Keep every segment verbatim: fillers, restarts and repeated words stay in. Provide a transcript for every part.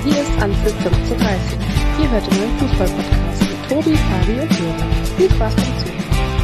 Hier ist Anpfiff fünfzehnhundertdreißig. Ihr hört den neuen Fußball-Podcast mit Tobi, Fabi und Sören. Viel Spaß beim Zuhören.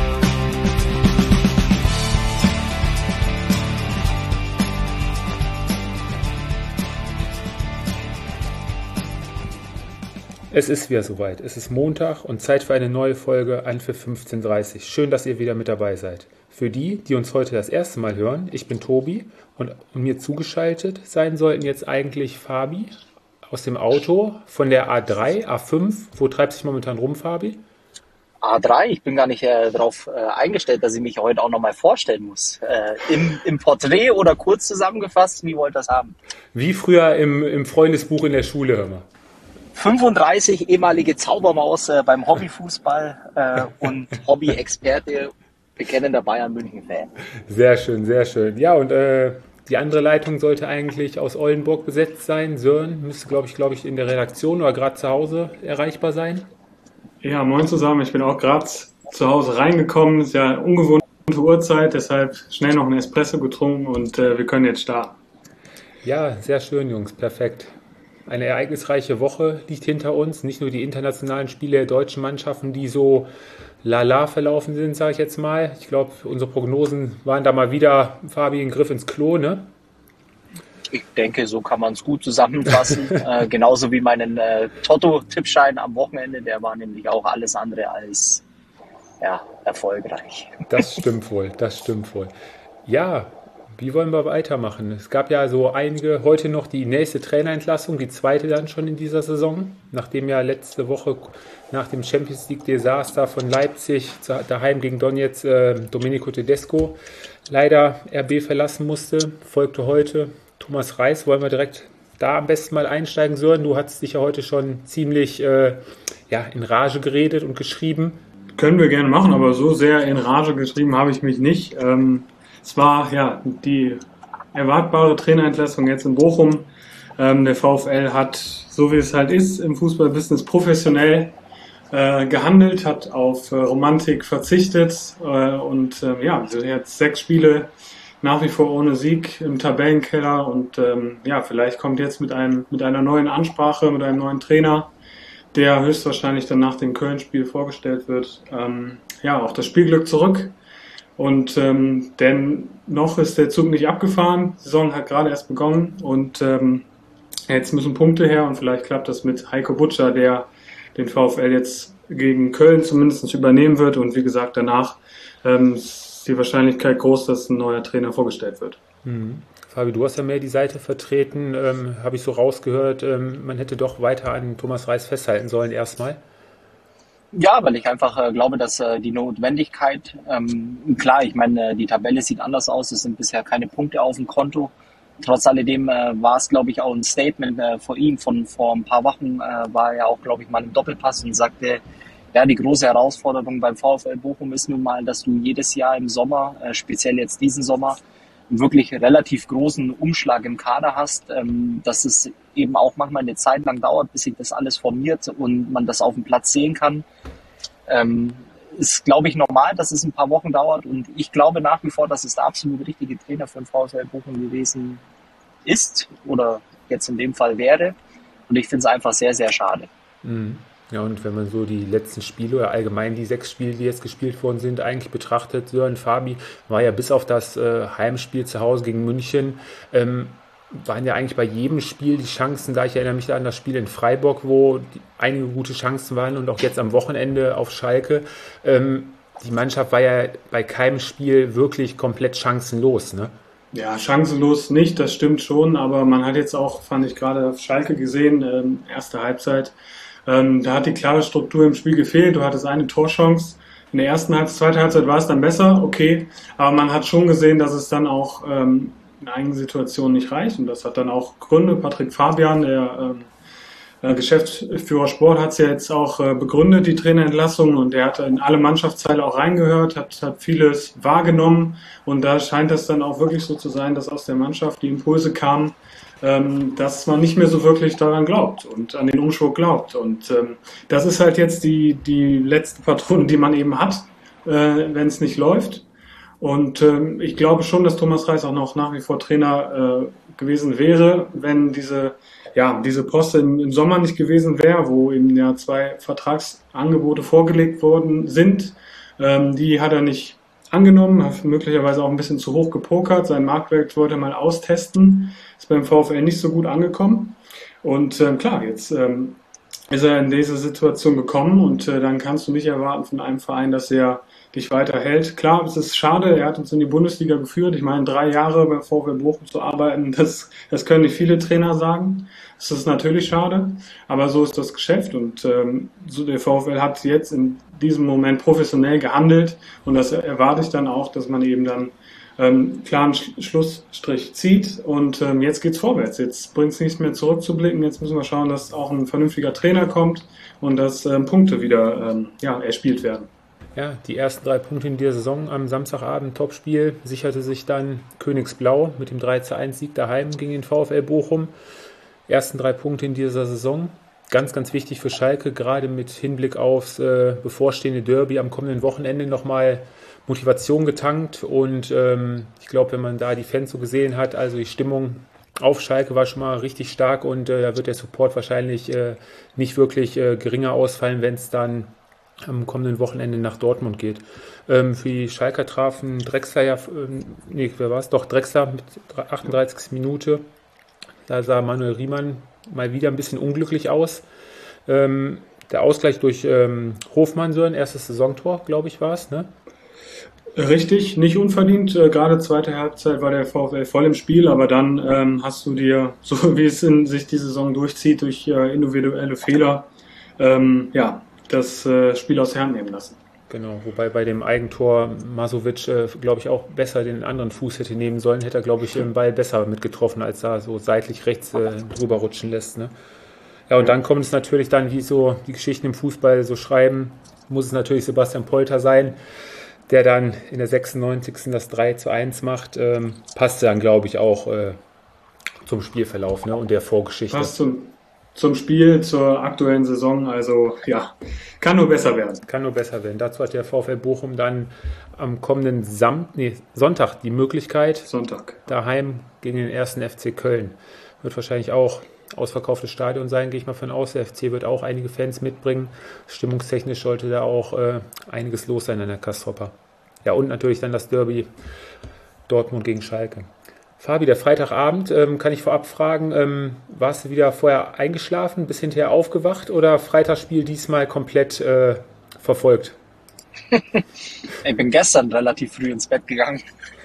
Es ist wieder soweit. Es ist Montag und Zeit für eine neue Folge Anpfiff fünfzehnhundertdreißig. Schön, dass ihr wieder mit dabei seid. Für die, die uns heute das erste Mal hören, ich bin Tobi und mir zugeschaltet sein sollten jetzt eigentlich Fabi aus dem Auto von der A drei, A fünf. Wo treibt sich momentan rum, Fabi? A drei, ich bin gar nicht äh, darauf äh, eingestellt, dass ich mich heute auch nochmal vorstellen muss. Äh, im, Im Porträt oder kurz zusammengefasst, wie wollt ihr das haben? Wie früher im, im Freundesbuch in der Schule, hör mal. fünfunddreißig, ehemalige Zaubermaus äh, beim Hobbyfußball äh, und Hobby-Experte, bekennender Bayern-München-Fan. Sehr schön, sehr schön. Ja, und äh, die andere Leitung sollte eigentlich aus Oldenburg besetzt sein. Sören müsste, glaube ich, glaube ich, in der Redaktion oder gerade zu Hause erreichbar sein. Ja, moin zusammen. Ich bin auch gerade zu Hause reingekommen. Ist ja ungewohnte Uhrzeit, deshalb schnell noch einen Espresso getrunken und äh, wir können jetzt starten. Ja, sehr schön, Jungs. Perfekt. Eine ereignisreiche Woche liegt hinter uns. Nicht nur die internationalen Spiele der deutschen Mannschaften, die so lala verlaufen sind, sage ich jetzt mal. Ich glaube, unsere Prognosen waren da mal wieder, Fabi, ein Griff ins Klo, ne? Ich denke, so kann man es gut zusammenfassen. äh, genauso wie meinen äh, Toto-Tippschein am Wochenende. Der war nämlich auch alles andere als ja, erfolgreich. Das stimmt wohl, das stimmt wohl. Ja, wie wollen wir weitermachen? Es gab ja so einige, heute noch die nächste Trainerentlassung, die zweite dann schon in dieser Saison, nachdem ja letzte Woche nach dem Champions League-Desaster von Leipzig daheim gegen Donetsk äh, Domenico Tedesco leider R B verlassen musste, folgte heute Thomas Reis. Wollen wir direkt da am besten mal einsteigen, Sören? Du hast dich ja heute schon ziemlich äh, ja, in Rage geredet und geschrieben. Können wir gerne machen, aber so sehr in Rage geschrieben habe ich mich nicht. Ähm Es war ja die erwartbare Trainerentlassung jetzt in Bochum. Ähm, der VfL hat, so wie es halt ist, im Fußballbusiness professionell äh, gehandelt, hat auf äh, Romantik verzichtet äh, und äh, ja, jetzt sechs Spiele nach wie vor ohne Sieg im Tabellenkeller und ähm, ja, vielleicht kommt jetzt mit einem mit einer neuen Ansprache, mit einem neuen Trainer, der höchstwahrscheinlich dann nach dem Köln-Spiel vorgestellt wird, ähm, ja, auch das Spielglück zurück. Und ähm, denn noch ist der Zug nicht abgefahren, die Saison hat gerade erst begonnen und ähm, jetzt müssen Punkte her und vielleicht klappt das mit Heiko Butscher, der den VfL jetzt gegen Köln zumindest übernehmen wird und wie gesagt danach ähm, ist die Wahrscheinlichkeit groß, dass ein neuer Trainer vorgestellt wird. Mhm. Fabi, du hast ja mehr die Seite vertreten, ähm, habe ich so rausgehört, ähm, man hätte doch weiter an Thomas Reis festhalten sollen erstmal. Ja, weil ich einfach äh, glaube, dass äh, die Notwendigkeit, ähm, klar, ich meine, äh, die Tabelle sieht anders aus, es sind bisher keine Punkte auf dem Konto. Trotz alledem äh, war es, glaube ich, auch ein Statement äh, vor ihm. Von vor ein paar Wochen äh, war er auch, glaube ich, mal im Doppelpass und sagte, ja, die große Herausforderung beim VfL Bochum ist nun mal, dass du jedes Jahr im Sommer, äh, speziell jetzt diesen Sommer, einen wirklich relativ großen Umschlag im Kader hast, ähm, dass es eben auch manchmal eine Zeit lang dauert, bis sich das alles formiert und man das auf dem Platz sehen kann. Ähm, ist, glaube ich, normal, dass es ein paar Wochen dauert und ich glaube nach wie vor, dass es der absolut richtige Trainer für den VfL Bochum gewesen ist oder jetzt in dem Fall wäre und ich finde es einfach sehr, sehr schade. Mhm. Ja, und wenn man so die letzten Spiele oder allgemein die sechs Spiele, die jetzt gespielt worden sind, eigentlich betrachtet, Sören, Fabi, war ja bis auf das äh, Heimspiel zu Hause gegen München, ähm, waren ja eigentlich bei jedem Spiel die Chancen, da ich erinnere mich da an das Spiel in Freiburg, wo die, einige gute Chancen waren und auch jetzt am Wochenende auf Schalke. Ähm, die Mannschaft war ja bei keinem Spiel wirklich komplett chancenlos, ne? Ja, chancenlos nicht, das stimmt schon, aber man hat jetzt auch, fand ich gerade auf Schalke gesehen, ähm, erste Halbzeit, ähm, da hat die klare Struktur im Spiel gefehlt, du hattest eine Torchance. In der ersten Halbzeit, zweiten Halbzeit war es dann besser, okay, aber man hat schon gesehen, dass es dann auch ähm, in einigen Situationen nicht reicht und das hat dann auch Gründe. Patrick Fabian, der äh, Geschäftsführer Sport, hat es ja jetzt auch äh, begründet, die Trainerentlassung, und er hat in alle Mannschaftsteile auch reingehört, hat, hat vieles wahrgenommen und da scheint es dann auch wirklich so zu sein, dass aus der Mannschaft die Impulse kamen, ähm, dass man nicht mehr so wirklich daran glaubt und an den Umschwung glaubt und ähm, das ist halt jetzt die, die letzte Patrone, die man eben hat, äh, wenn es nicht läuft. Und ähm, ich glaube schon, dass Thomas Reis auch noch nach wie vor Trainer äh, gewesen wäre, wenn diese ja, diese Poste im, im Sommer nicht gewesen wäre, wo ihm ja zwei Vertragsangebote vorgelegt worden sind, ähm, die hat er nicht angenommen, hat möglicherweise auch ein bisschen zu hoch gepokert, seinen Marktwert wollte er mal austesten, ist beim VfL nicht so gut angekommen und ähm, klar, jetzt ähm, ist er in diese Situation gekommen und äh, dann kannst du nicht erwarten von einem Verein, dass er dich weiterhält. Klar, es ist schade, er hat uns in die Bundesliga geführt. Ich meine, drei Jahre beim VfL Bochum zu arbeiten, das, das können nicht viele Trainer sagen. Das ist natürlich schade, aber so ist das Geschäft und ähm, so der VfL hat jetzt in diesem Moment professionell gehandelt und das erwarte ich dann auch, dass man eben dann ähm, klaren Sch- Schlussstrich zieht und ähm, jetzt geht's vorwärts. Jetzt bringt es nichts mehr zurückzublicken. Jetzt müssen wir schauen, dass auch ein vernünftiger Trainer kommt und dass ähm, Punkte wieder ähm, ja, erspielt werden. Ja, die ersten drei Punkte in der Saison am Samstagabend, Topspiel, sicherte sich dann Königsblau mit dem drei zu eins Sieg daheim gegen den VfL Bochum. Ersten drei Punkte in dieser Saison. Ganz, ganz wichtig für Schalke, gerade mit Hinblick aufs äh, bevorstehende Derby am kommenden Wochenende nochmal Motivation getankt. Und ähm, ich glaube, wenn man da die Fans so gesehen hat, also die Stimmung auf Schalke war schon mal richtig stark und äh, da wird der Support wahrscheinlich äh, nicht wirklich äh, geringer ausfallen, wenn es dann am kommenden Wochenende nach Dortmund geht. Ähm, für die Schalker trafen Drexler ja, ähm, nee, wer war es? Doch, Drexler mit achtunddreißigsten Minute. Da sah Manuel Riemann mal wieder ein bisschen unglücklich aus. Ähm, der Ausgleich durch ähm, Hofmann, so ein erstes Saisontor, glaube ich, war es, ne? Richtig, nicht unverdient. Äh, gerade zweite Halbzeit war der VfL voll im Spiel, aber dann ähm, hast du dir, so wie es in sich die Saison durchzieht, durch äh, individuelle Fehler, ähm, ja, das äh, Spiel aus der Hand nehmen lassen. Genau, wobei bei dem Eigentor Masovic, äh, glaube ich, auch besser den anderen Fuß hätte nehmen sollen, hätte er, glaube ich, den Ball besser mitgetroffen, als er so seitlich rechts äh, drüber rutschen lässt. Ne? Ja, und dann kommt es natürlich dann, wie so die Geschichten im Fußball so schreiben, muss es natürlich Sebastian Polter sein, der dann in der sechsundneunzigsten das drei zu eins macht. Ähm, passte dann, glaube ich, auch äh, zum Spielverlauf, ne, und der Vorgeschichte. Passt zum Zum Spiel, zur aktuellen Saison, also ja, kann nur besser werden. Kann nur besser werden. Dazu hat der VfL Bochum dann am kommenden Sam- nee, Sonntag die Möglichkeit, Sonntag. daheim gegen den ersten F C Köln. Wird wahrscheinlich auch ausverkauftes Stadion sein, gehe ich mal von aus. Der F C wird auch einige Fans mitbringen. Stimmungstechnisch sollte da auch äh, einiges los sein an der Castroper. Ja, und natürlich dann das Derby Dortmund gegen Schalke. Fabi, der Freitagabend, ähm, kann ich vorab fragen, ähm, warst du wieder vorher eingeschlafen, bis hinterher aufgewacht oder Freitagsspiel diesmal komplett äh, verfolgt? Ich bin gestern relativ früh ins Bett gegangen.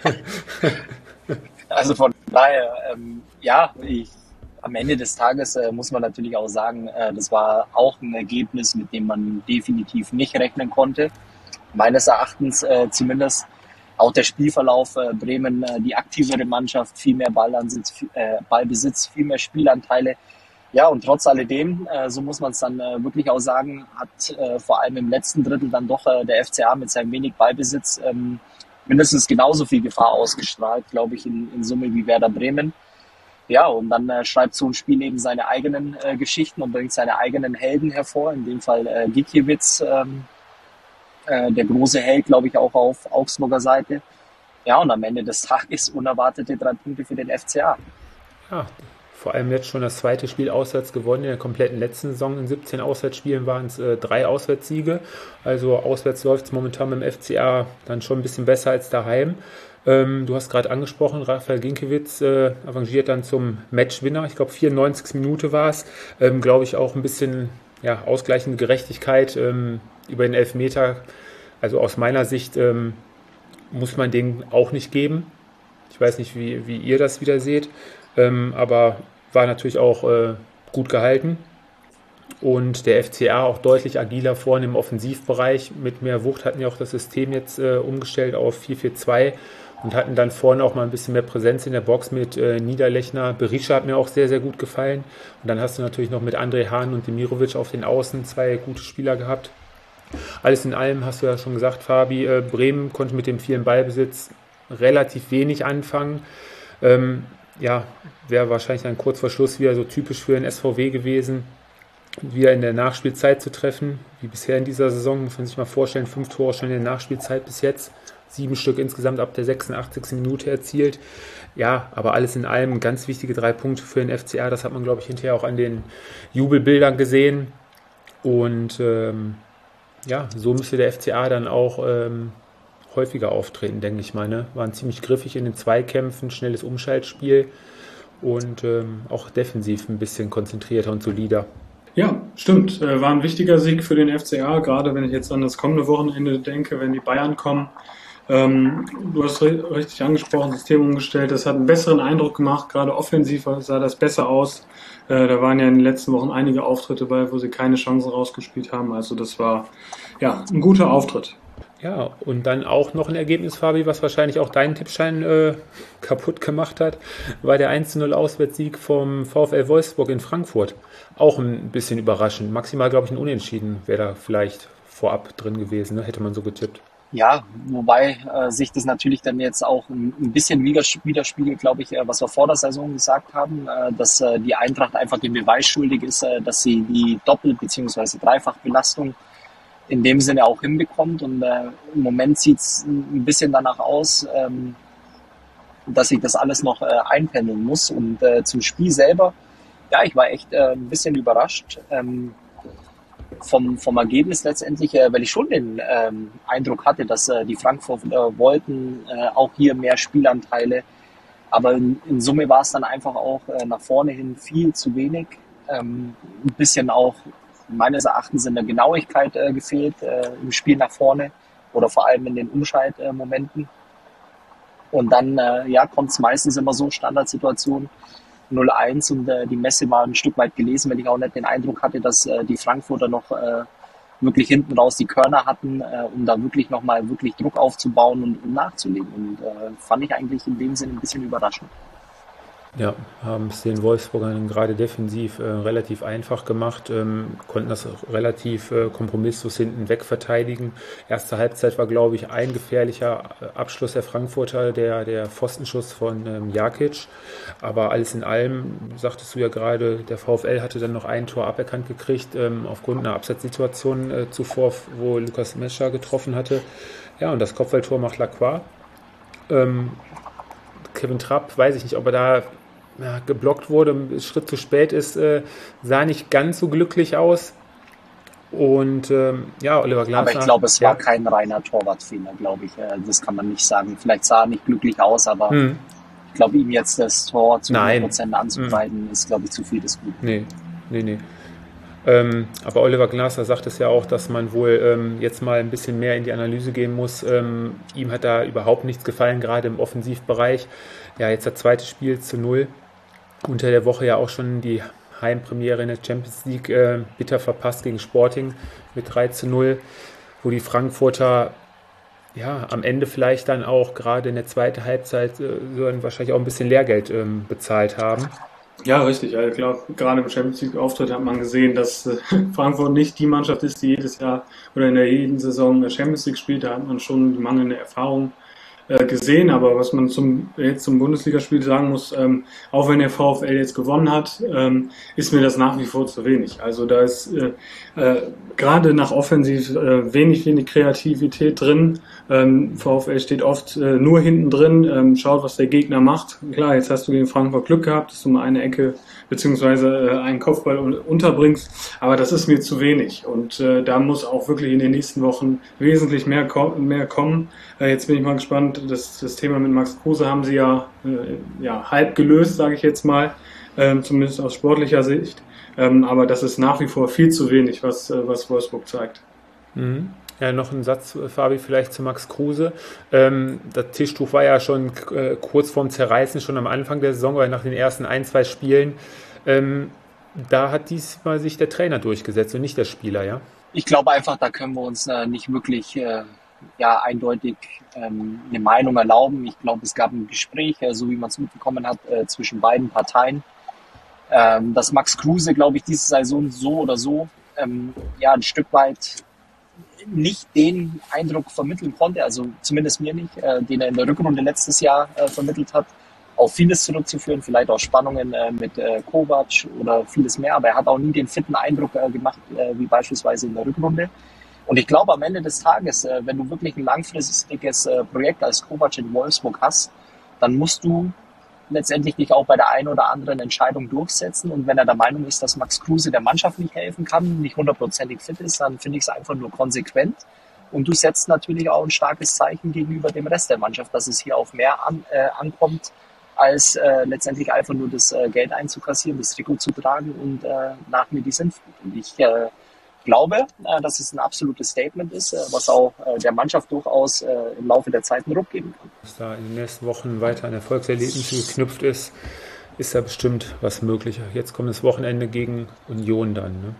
Also von daher, ähm, ja, ich, am Ende des Tages äh, muss man natürlich auch sagen, äh, das war auch ein Ergebnis, mit dem man definitiv nicht rechnen konnte. Meines Erachtens äh, zumindest. Auch der Spielverlauf, äh, Bremen, äh, die aktivere Mannschaft, viel mehr Ballansitz, viel, äh, Ballbesitz, viel mehr Spielanteile. Ja, und trotz alledem, äh, so muss man es dann äh, wirklich auch sagen, hat äh, vor allem im letzten Drittel dann doch äh, der F C A mit seinem wenig Ballbesitz ähm, mindestens genauso viel Gefahr ausgestrahlt, glaube ich, in, in Summe wie Werder Bremen. Ja, und dann äh, schreibt so ein Spiel eben seine eigenen äh, Geschichten und bringt seine eigenen Helden hervor, in dem Fall äh, Gikiewicz, ähm, der große Held, glaube ich, auch auf Augsburger Seite. Ja, und am Ende des Tages unerwartete drei Punkte für den F C A. Ja, vor allem jetzt schon das zweite Spiel auswärts gewonnen. In der kompletten letzten Saison in siebzehn Auswärtsspielen waren es äh, drei Auswärtssiege. Also auswärts läuft es momentan mit dem F C A dann schon ein bisschen besser als daheim. Ähm, du hast gerade angesprochen, Rafael Ginkiewicz äh, avanciert dann zum Matchwinner. Ich glaube, vierundneunzigste Minute war es. Ähm, glaube ich auch ein bisschen ja, ausgleichende Gerechtigkeit ähm, über den Elfmeter. Also aus meiner Sicht ähm, muss man den auch nicht geben. Ich weiß nicht, wie, wie ihr das wieder seht, ähm, aber war natürlich auch äh, gut gehalten. Und der F C A auch deutlich agiler vorne im Offensivbereich. Mit mehr Wucht hatten ja auch das System jetzt äh, umgestellt auf vier vier zwei und hatten dann vorne auch mal ein bisschen mehr Präsenz in der Box mit äh, Niederlechner. Berisha hat mir auch sehr, sehr gut gefallen. Und dann hast du natürlich noch mit André Hahn und Demirovic auf den Außen zwei gute Spieler gehabt. Alles in allem hast du ja schon gesagt, Fabi, äh, Bremen konnte mit dem vielen Ballbesitz relativ wenig anfangen. Ähm, ja, wäre wahrscheinlich dann kurz vor Schluss wieder so typisch für den S V W gewesen. wieder in der Nachspielzeit zu treffen, wie bisher in dieser Saison, muss man sich mal vorstellen, fünf Tore schon in der Nachspielzeit bis jetzt, sieben Stück insgesamt ab der sechsundachtzigsten Minute erzielt. Ja, aber alles in allem ganz wichtige drei Punkte für den F C A, das hat man, glaube ich, hinterher auch an den Jubelbildern gesehen. Und ähm, ja, so müsste der F C A dann auch ähm, häufiger auftreten, denke ich mal. Ne? Waren ziemlich griffig in den Zweikämpfen, schnelles Umschaltspiel und ähm, auch defensiv ein bisschen konzentrierter und solider. Ja, stimmt. War ein wichtiger Sieg für den F C A, gerade wenn ich jetzt an das kommende Wochenende denke, wenn die Bayern kommen. Ähm, du hast richtig angesprochen, System umgestellt. Das hat einen besseren Eindruck gemacht. Gerade offensiv sah das besser aus. Äh, da waren ja in den letzten Wochen einige Auftritte bei, wo sie keine Chancen rausgespielt haben. Also das war ja ein guter Auftritt. Ja, und dann auch noch ein Ergebnis, Fabi, was wahrscheinlich auch deinen Tippschein äh, kaputt gemacht hat, war der eins zu null Auswärtssieg vom VfL Wolfsburg in Frankfurt. Auch ein bisschen überraschend. Maximal, glaube ich, ein Unentschieden wäre da vielleicht vorab drin gewesen, ne? Hätte man so getippt. Ja, wobei äh, sich das natürlich dann jetzt auch ein, ein bisschen widerspiegelt, glaube ich, äh, was wir vor der Saison gesagt haben, äh, dass äh, die Eintracht einfach den Beweis schuldig ist, äh, dass sie die Doppel- bzw. Dreifachbelastung in dem Sinne auch hinbekommt. Und äh, im Moment sieht es ein bisschen danach aus, ähm, dass sich das alles noch äh, einpendeln muss. Und äh, zum Spiel selber, ja, ich war echt äh, ein bisschen überrascht. Ähm, Vom, vom Ergebnis letztendlich, äh, weil ich schon den ähm, Eindruck hatte, dass äh, die Frankfurter äh, wollten äh, auch hier mehr Spielanteile, aber in, in Summe war es dann einfach auch äh, nach vorne hin viel zu wenig. Ähm, ein bisschen auch meines Erachtens in der Genauigkeit äh, gefehlt äh, im Spiel nach vorne oder vor allem in den Umschaltmomenten. Und dann äh, ja, kommt es meistens immer so, Standardsituationen, null eins und äh, die Messe war ein Stück weit gelesen, weil ich auch nicht den Eindruck hatte, dass äh, die Frankfurter noch äh, wirklich hinten raus die Körner hatten, äh, um da wirklich nochmal wirklich Druck aufzubauen und, und nachzulegen. Und äh, fand ich eigentlich in dem Sinne ein bisschen überraschend. Ja, haben es den Wolfsburgern gerade defensiv äh, relativ einfach gemacht, ähm, konnten das relativ äh, kompromisslos hinten weg verteidigen. Erste Halbzeit war, glaube ich, ein gefährlicher Abschluss der Frankfurter, der, der Pfostenschuss von ähm, Jakic. Aber alles in allem, sagtest du ja gerade, der VfL hatte dann noch ein Tor aberkannt gekriegt, ähm, aufgrund einer Abseitssituation äh, zuvor, wo Lukas Mescher getroffen hatte. Ja, und das Kopfballtor macht Lacroix. Ähm, Kevin Trapp, weiß ich nicht, ob er da ja, geblockt wurde, ein Schritt zu spät ist, äh, sah nicht ganz so glücklich aus. Und ähm, ja, Oliver Glasner. Aber ich glaube, es ja. war kein reiner Torwartfehler, glaube ich. Das kann man nicht sagen. Vielleicht sah er nicht glücklich aus, aber hm. ich glaube, ihm jetzt das Tor zu hundert Prozent anzukreiden, hm. ist, glaube ich, zu viel des Guten. Nee, nee, nee. Ähm, aber Oliver Glasner sagt es ja auch, dass man wohl ähm, jetzt mal ein bisschen mehr in die Analyse gehen muss. Ähm, ihm hat da überhaupt nichts gefallen, gerade im Offensivbereich. Ja, jetzt das zweite Spiel zu null. Unter der Woche ja auch schon die Heimpremiere in der Champions League äh, bitter verpasst gegen Sporting mit drei zu null, wo die Frankfurter ja am Ende vielleicht dann auch gerade in der zweiten Halbzeit äh, so wahrscheinlich auch ein bisschen Lehrgeld ähm, bezahlt haben. Ja, richtig. Also ich glaube, gerade im Champions League-Auftritt hat man gesehen, dass äh, Frankfurt nicht die Mannschaft ist, die jedes Jahr oder in der jeden Saison Champions League spielt. Da hat man schon die mangelnde Erfahrung äh, gesehen. Aber was man zum jetzt zum Bundesligaspiel sagen muss, ähm, auch wenn der VfL jetzt gewonnen hat, ähm, ist mir das nach wie vor zu wenig. Also da ist äh, äh, gerade nach Offensiv äh, wenig, wenig Kreativität drin. Ähm, VfL steht oft äh, nur hinten drin, ähm, schaut, was der Gegner macht. Klar, jetzt hast du gegen Frankfurt Glück gehabt, dass du mal eine Ecke beziehungsweise äh, einen Kopfball unterbringst, aber das ist mir zu wenig und äh, da muss auch wirklich in den nächsten Wochen wesentlich mehr, ko- mehr kommen. Äh, jetzt bin ich mal gespannt, das, das Thema mit Max Kruse haben sie ja, äh, ja halb gelöst, sage ich jetzt mal, äh, zumindest aus sportlicher Sicht, ähm, aber das ist nach wie vor viel zu wenig, was, äh, was Wolfsburg zeigt. Mhm. Ja, noch ein Satz, Fabi, vielleicht zu Max Kruse. Ähm, das Tischtuch war ja schon äh, kurz vorm Zerreißen, schon am Anfang der Saison, oder nach den ersten ein, zwei Spielen. Ähm, da hat diesmal sich der Trainer durchgesetzt und nicht der Spieler, ja? Ich glaube einfach, da können wir uns äh, nicht wirklich äh, ja, eindeutig ähm, eine Meinung erlauben. Ich glaube, es gab ein Gespräch, äh, so wie man es mitbekommen hat, äh, zwischen beiden Parteien. Ähm, dass Max Kruse, glaube ich, diese Saison so oder so ähm, ja ein Stück weit nicht den Eindruck vermitteln konnte, also zumindest mir nicht, äh, den er in der Rückrunde letztes Jahr äh, vermittelt hat. auf vieles zurückzuführen, vielleicht auch Spannungen äh, mit äh, Kovac oder vieles mehr, aber er hat auch nie den fitten Eindruck äh, gemacht, äh, wie beispielsweise in der Rückrunde. Und ich glaube, am Ende des Tages, äh, wenn du wirklich ein langfristiges äh, Projekt als Kovac in Wolfsburg hast, dann musst du letztendlich dich auch bei der einen oder anderen Entscheidung durchsetzen. Und wenn er der Meinung ist, dass Max Kruse der Mannschaft nicht helfen kann, nicht hundertprozentig fit ist, dann finde ich es einfach nur konsequent. Und du setzt natürlich auch ein starkes Zeichen gegenüber dem Rest der Mannschaft, dass es hier auf mehr an, äh, ankommt, als äh, letztendlich einfach nur das äh, Geld einzukassieren, das Trikot zu tragen und äh, nach mir die Sinnflut. Und ich äh, glaube, äh, dass es ein absolutes Statement ist, äh, was auch äh, der Mannschaft durchaus äh, im Laufe der Zeit einen Ruck geben kann. Was da in den nächsten Wochen weiter an Erfolgserlebnisse geknüpft ist, ist da bestimmt was möglich. Jetzt kommt das Wochenende gegen Union dann. Ne?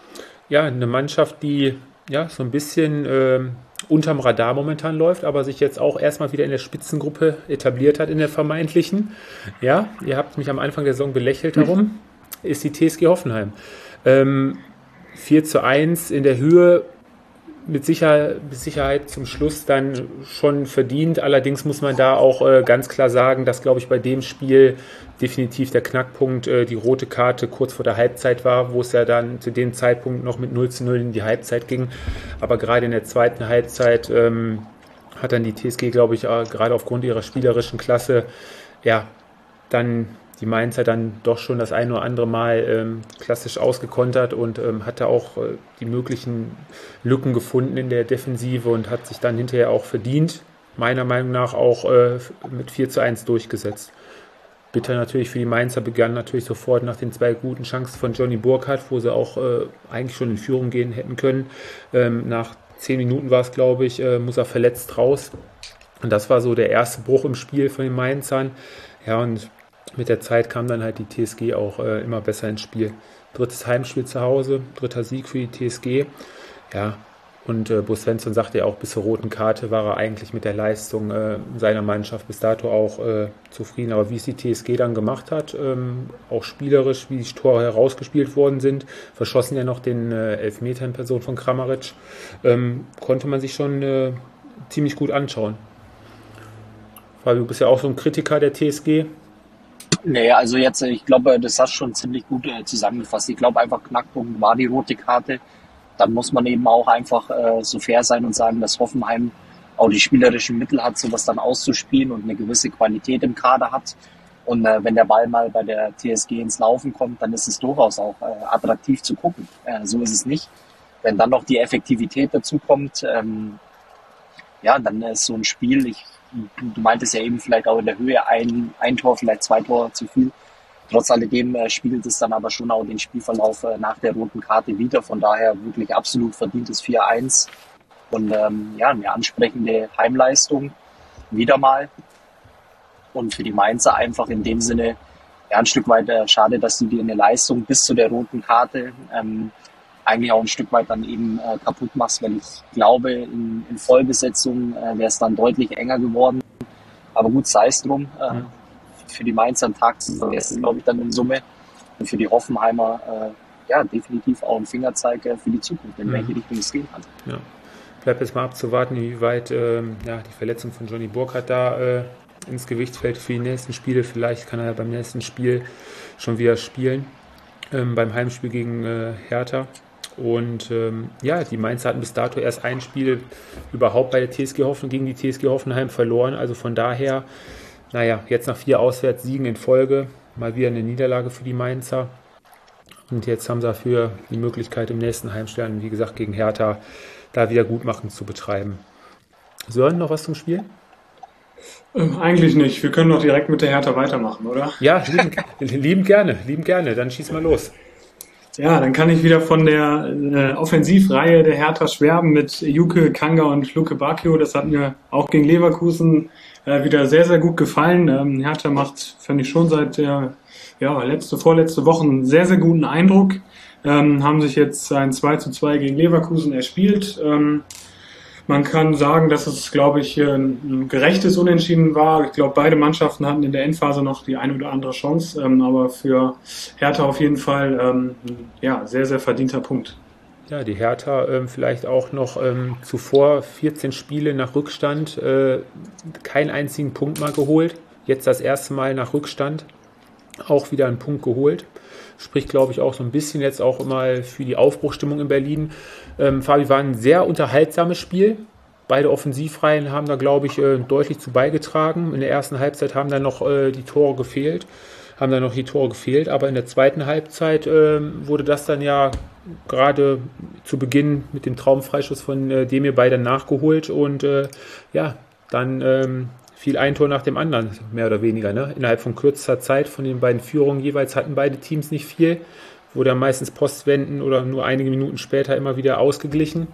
Ja, eine Mannschaft, die ja so ein bisschen ähm, unterm Radar momentan läuft, aber sich jetzt auch erstmal wieder in der Spitzengruppe etabliert hat, in der vermeintlichen. Ja, ihr habt mich am Anfang der Saison belächelt darum, ist die T S G Hoffenheim. Ähm, vier zu eins in der Höhe, mit Sicherheit, mit Sicherheit zum Schluss dann schon verdient. Allerdings muss man da auch äh, ganz klar sagen, dass, glaube ich, bei dem Spiel definitiv der Knackpunkt äh, die rote Karte kurz vor der Halbzeit war, wo es ja dann zu dem Zeitpunkt noch mit null zu null in die Halbzeit ging. Aber gerade in der zweiten Halbzeit ähm, hat dann die T S G, glaube ich, äh, gerade aufgrund ihrer spielerischen Klasse, ja, dann die Mainzer dann doch schon das ein oder andere Mal ähm, klassisch ausgekontert und ähm, hatte auch äh, die möglichen Lücken gefunden in der Defensive und hat sich dann hinterher auch verdient, meiner Meinung nach auch äh, mit vier zu eins durchgesetzt. Bitter natürlich für die Mainzer, begann natürlich sofort nach den zwei guten Chancen von Johnny Burkhardt, wo sie auch äh, eigentlich schon in Führung gehen hätten können. Ähm, nach zehn Minuten war es, glaube ich, äh, muss er verletzt raus. Und das war so der erste Bruch im Spiel von den Mainzern. Ja, und mit der Zeit kam dann halt die T S G auch äh, immer besser ins Spiel. Drittes Heimspiel zu Hause, dritter Sieg für die T S G. Ja, und äh, Bo Svensson sagte ja auch, bis zur roten Karte war er eigentlich mit der Leistung äh, seiner Mannschaft bis dato auch äh, zufrieden. Aber wie es die T S G dann gemacht hat, ähm, auch spielerisch, wie die Tore herausgespielt worden sind, verschossen ja noch den äh, Elfmeter in Person von Kramaric, ähm, konnte man sich schon äh, ziemlich gut anschauen. Fabio, du bist ja auch so ein Kritiker der T S G. Nee, also jetzt, ich glaube, das hast du schon ziemlich gut äh, zusammengefasst. Ich glaube einfach, Knackpunkt war die rote Karte. Dann muss man eben auch einfach äh, so fair sein und sagen, dass Hoffenheim auch die spielerischen Mittel hat, sowas dann auszuspielen und eine gewisse Qualität im Kader hat. Und äh, wenn der Ball mal bei der T S G ins Laufen kommt, dann ist es durchaus auch äh, attraktiv zu gucken. Äh, so ist es nicht. Wenn dann noch die Effektivität dazu kommt, ähm, ja, dann ist so ein Spiel, ich Du meintest ja eben vielleicht auch in der Höhe ein, ein Tor, vielleicht zwei Tore zu viel. Trotz alledem äh, spiegelt es dann aber schon auch den Spielverlauf äh, nach der roten Karte wieder. Von daher wirklich absolut verdientes vier eins. Und ähm, ja, eine ansprechende Heimleistung wieder mal. Und für die Mainzer einfach in dem Sinne ja, ein Stück weit äh, schade, dass du dir eine Leistung bis zu der roten Karte ähm, eigentlich auch ein Stück weit dann eben äh, kaputt machst, weil ich glaube, in, in Vollbesetzung äh, wäre es dann deutlich enger geworden. Aber gut, sei es drum. Äh, mhm. Für die Mainzer ein Tag zu vergessen, glaube ich, dann in Summe. Und für die Hoffenheimer äh, ja definitiv auch ein Fingerzeig äh, für die Zukunft, in mhm. welche Richtung es gehen kann. Ja. Bleibt jetzt mal abzuwarten, inwieweit ähm, ja, die Verletzung von Johnny Burkhardt da äh, ins Gewicht fällt für die nächsten Spiele. Vielleicht kann er ja beim nächsten Spiel schon wieder spielen, ähm, beim Heimspiel gegen äh, Hertha. Und ähm, ja, die Mainzer hatten bis dato erst ein Spiel überhaupt bei der T S G Hoffenheim gegen die T S G Hoffenheim verloren. Also von daher, naja, jetzt nach vier Auswärtssiegen in Folge mal wieder eine Niederlage für die Mainzer. Und jetzt haben sie dafür die Möglichkeit im nächsten Heimspiel, wie gesagt, gegen Hertha, da wieder Gutmachen zu betreiben. Sören, noch was zum Spiel? Ähm, eigentlich nicht. Wir können doch direkt mit der Hertha weitermachen, oder? Ja, lieben, lieben gerne, lieben gerne. Dann schieß mal los. Ja, dann kann ich wieder von der äh, Offensivreihe der Hertha schwärmen mit Juke, Kanga und Luke Bacchio. Das hat mir auch gegen Leverkusen äh, wieder sehr, sehr gut gefallen. Ähm, Hertha macht, finde ich, schon seit der ja, letzte, vorletzte Woche einen sehr, sehr guten Eindruck. Ähm, haben sich jetzt ein zwei zu zwei gegen Leverkusen erspielt. Ähm, Man kann sagen, dass es, glaube ich, ein gerechtes Unentschieden war. Ich glaube, beide Mannschaften hatten in der Endphase noch die eine oder andere Chance, ähm, aber für Hertha auf jeden Fall ähm, ja, sehr, sehr verdienter Punkt. Ja, die Hertha ähm, vielleicht auch noch ähm, zuvor vierzehn Spiele nach Rückstand, äh, keinen einzigen Punkt mal geholt. jetzt das erste Mal nach Rückstand auch wieder einen Punkt geholt. Spricht, glaube ich, auch so ein bisschen jetzt auch mal für die Aufbruchstimmung in Berlin. Ähm, Fabi, war ein sehr unterhaltsames Spiel. Beide Offensivreihen haben da, glaube ich, äh, deutlich zu beigetragen. In der ersten Halbzeit haben dann noch äh, die Tore gefehlt. Haben dann noch die Tore gefehlt. Aber in der zweiten Halbzeit äh, wurde das dann ja gerade zu Beginn mit dem Traumfreischuss von äh, Demir Bay dann nachgeholt. Und äh, ja, dann ähm, fiel ein Tor nach dem anderen, mehr oder weniger. Ne? Innerhalb von kürzester Zeit von den beiden Führungen jeweils hatten beide Teams nicht viel. Wurde dann meistens Postwenden oder nur einige Minuten später immer wieder ausgeglichen.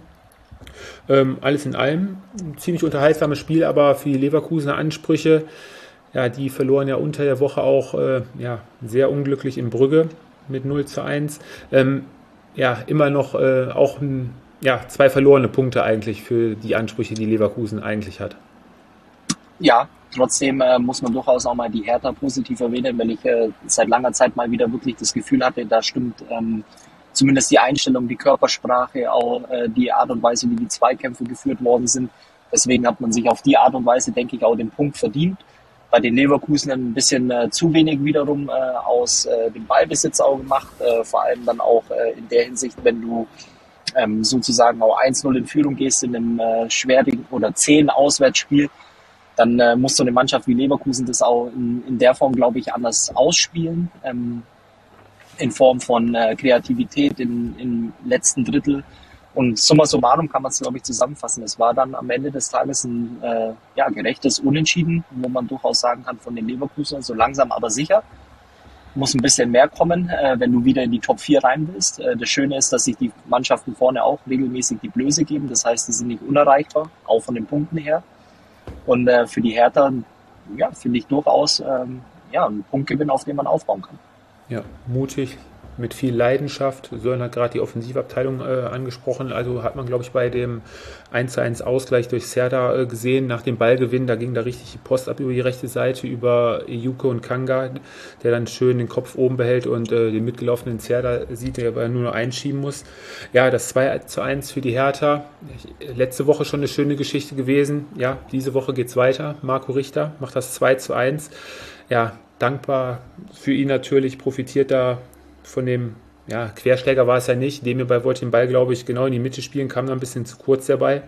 Ähm, alles in allem ein ziemlich unterhaltsames Spiel, aber für die Leverkusener Ansprüche, ja, die verloren ja unter der Woche auch äh, ja, sehr unglücklich in Brügge mit null zu eins. Ähm, ja, immer noch äh, auch ein, ja, zwei verlorene Punkte eigentlich für die Ansprüche, die Leverkusen eigentlich hat. Ja, trotzdem äh, muss man durchaus auch mal die Hertha positiv erwähnen, weil ich äh, seit langer Zeit mal wieder wirklich das Gefühl hatte, da stimmt ähm, zumindest die Einstellung, die Körpersprache, auch äh, die Art und Weise, wie die Zweikämpfe geführt worden sind. Deswegen hat man sich auf die Art und Weise, denke ich, auch den Punkt verdient. Bei den Leverkusen ein bisschen äh, zu wenig wiederum äh, aus äh, dem Ballbesitz auch gemacht. Äh, vor allem dann auch äh, in der Hinsicht, wenn du ähm, sozusagen auch eins null in Führung gehst in einem äh, schwierigen oder zehn Auswärtsspiel, dann äh, muss so eine Mannschaft wie Leverkusen das auch in, in der Form, glaube ich, anders ausspielen. Ähm, in Form von äh, Kreativität im, im letzten Drittel. Und summa summarum kann man es, glaube ich, zusammenfassen. Es war dann am Ende des Tages ein äh, ja, gerechtes Unentschieden, wo man durchaus sagen kann, von den Leverkusenern so langsam aber sicher. Muss ein bisschen mehr kommen, äh, wenn du wieder in die Top vier rein willst. Äh, das Schöne ist, dass sich die Mannschaften vorne auch regelmäßig die Blöße geben. Das heißt, die sind nicht unerreichbar, auch von den Punkten her. Und äh, für die Hertha, ja, finde ich durchaus ähm, ja, ein Punktgewinn, auf den man aufbauen kann. Ja, mutig, mit viel Leidenschaft. Sören hat gerade die Offensivabteilung äh, angesprochen. Also hat man, glaube ich, bei dem eins zu eins Ausgleich durch Serdar äh, gesehen. Nach dem Ballgewinn, da ging da richtig die Post ab über die rechte Seite, über Ejuke und Kanga, der dann schön den Kopf oben behält und äh, den mitgelaufenen Serdar sieht, der aber nur noch einschieben muss. Ja, das zwei zu eins für die Hertha. Letzte Woche schon eine schöne Geschichte gewesen. Ja, diese Woche geht's weiter. Marco Richter macht das zwei zu eins. Ja, dankbar für ihn natürlich, profitiert da von dem, ja, Querschläger war es ja nicht, dem hierbei wollte den Ball, glaube ich, genau in die Mitte spielen, kam da ein bisschen zu kurz dabei.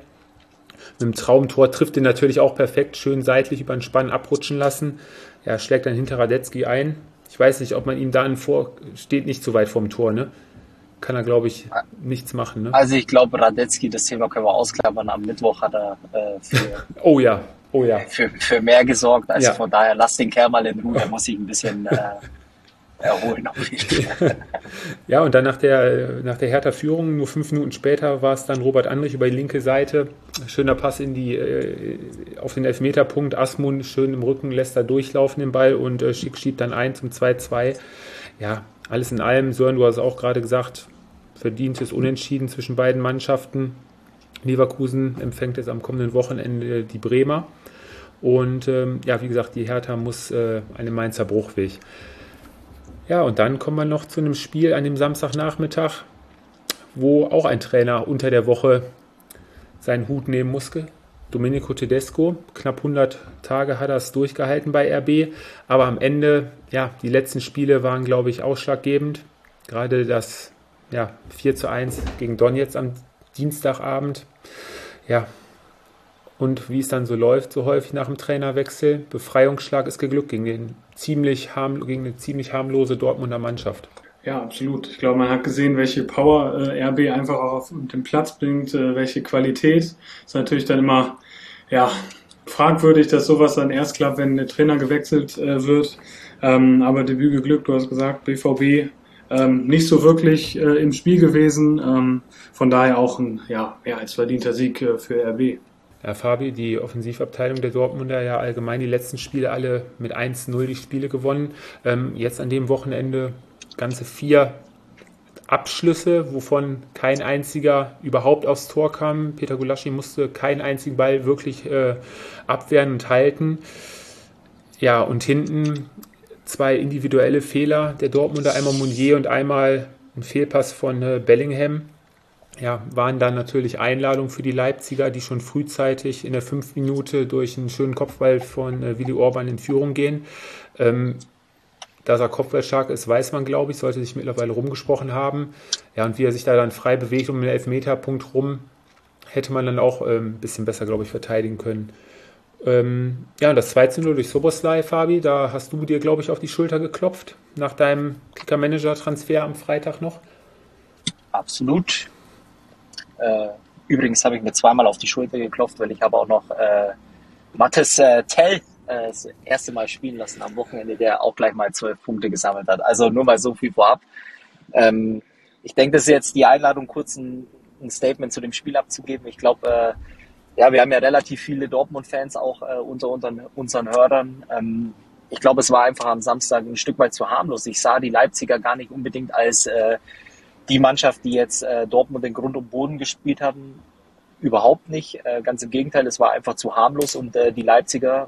Mit dem Traumtor trifft ihn natürlich auch perfekt, schön seitlich über den Spann abrutschen lassen. Ja, schlägt dann hinter Radetzky ein. Ich weiß nicht, ob man ihm da vor, steht nicht so weit vorm Tor, ne? Kann er, glaube ich, nichts machen, ne? Also ich glaube, Radetzky, das Thema können wir ausklappern, am Mittwoch hat er äh, für... oh ja. Oh ja. Für, für mehr gesorgt. Also ja. Von daher, lass den Kerl mal in Ruhe, der muss sich ein bisschen äh, erholen. Auf jeden Fall. Ja, und dann nach der, nach der Hertha-Führung, nur fünf Minuten später, war es dann Robert Andrich über die linke Seite. Schöner Pass in die, äh, auf den Elfmeterpunkt. Asmun schön im Rücken, lässt da durchlaufen den Ball und äh, Schick schiebt dann ein zum zwei zu zwei. Ja, alles in allem, Sören, du hast auch gerade gesagt, verdientes Unentschieden zwischen beiden Mannschaften. Leverkusen empfängt jetzt am kommenden Wochenende die Bremer. Und ähm, ja, wie gesagt, die Hertha muss äh, einen Mainzer Bruchweg. Ja, und dann kommen wir noch zu einem Spiel an dem Samstagnachmittag, wo auch ein Trainer unter der Woche seinen Hut nehmen musste. Domenico Tedesco, knapp hundert Tage hat er es durchgehalten bei R B. Aber am Ende, ja, die letzten Spiele waren, glaube ich, ausschlaggebend. Gerade das ja, vier zu eins gegen Donetsk am Dienstagabend. Ja, und wie es dann so läuft, so häufig nach dem Trainerwechsel, Befreiungsschlag ist geglückt gegen, den ziemlich harm, gegen eine ziemlich harmlose Dortmunder Mannschaft. Ja, absolut. Ich glaube, man hat gesehen, welche Power äh, R B einfach auf den Platz bringt, äh, welche Qualität. Ist natürlich dann immer ja fragwürdig, dass sowas dann erst klappt, wenn der Trainer gewechselt äh, wird. Ähm, aber Debüt geglückt, du hast gesagt, B V B ähm, nicht so wirklich äh, im Spiel gewesen. Ähm, von daher auch ein ja mehr als verdienter Sieg äh, für R B. Ja, Fabi, die Offensivabteilung der Dortmunder ja allgemein die letzten Spiele alle mit eins null die Spiele gewonnen. Ähm, jetzt an dem Wochenende ganze vier Abschlüsse, wovon kein einziger überhaupt aufs Tor kam. Peter Gulaschi musste keinen einzigen Ball wirklich äh, abwehren und halten. Ja, und hinten zwei individuelle Fehler der Dortmunder, einmal Meunier und einmal ein Fehlpass von äh, Bellingham. ja, waren dann natürlich Einladungen für die Leipziger, die schon frühzeitig in der fünften Minute durch einen schönen Kopfball von äh, Willi Orban in Führung gehen. Ähm, dass er kopfballstark ist, weiß man, glaube ich, sollte sich mittlerweile rumgesprochen haben. Ja, und wie er sich da dann frei bewegt um den Elfmeterpunkt rum, hätte man dann auch ein ähm, bisschen besser, glaube ich, verteidigen können. Ähm, ja, und das zwei zu null durch Szoboszlai, Fabi, da hast du dir, glaube ich, auf die Schulter geklopft nach deinem Kicker-Manager-Transfer am Freitag noch. Absolut. Äh, übrigens habe ich mir zweimal auf die Schulter geklopft, weil ich habe auch noch äh, Mathis äh, Tell äh, das erste Mal spielen lassen am Wochenende, der auch gleich mal zwölf Punkte gesammelt hat. Also nur mal so viel vorab. Ähm, ich denke, das ist jetzt die Einladung, kurz ein, ein Statement zu dem Spiel abzugeben. Ich glaube, äh, ja, wir haben ja relativ viele Dortmund-Fans auch äh, unter, unter unseren Hörern. Ähm, ich glaube, es war einfach am Samstag ein Stück weit zu harmlos. Ich sah die Leipziger gar nicht unbedingt als äh, die Mannschaft, die jetzt äh, Dortmund den Grund und Boden gespielt haben. Überhaupt nicht. Äh, ganz im Gegenteil, es war einfach zu harmlos und äh, die Leipziger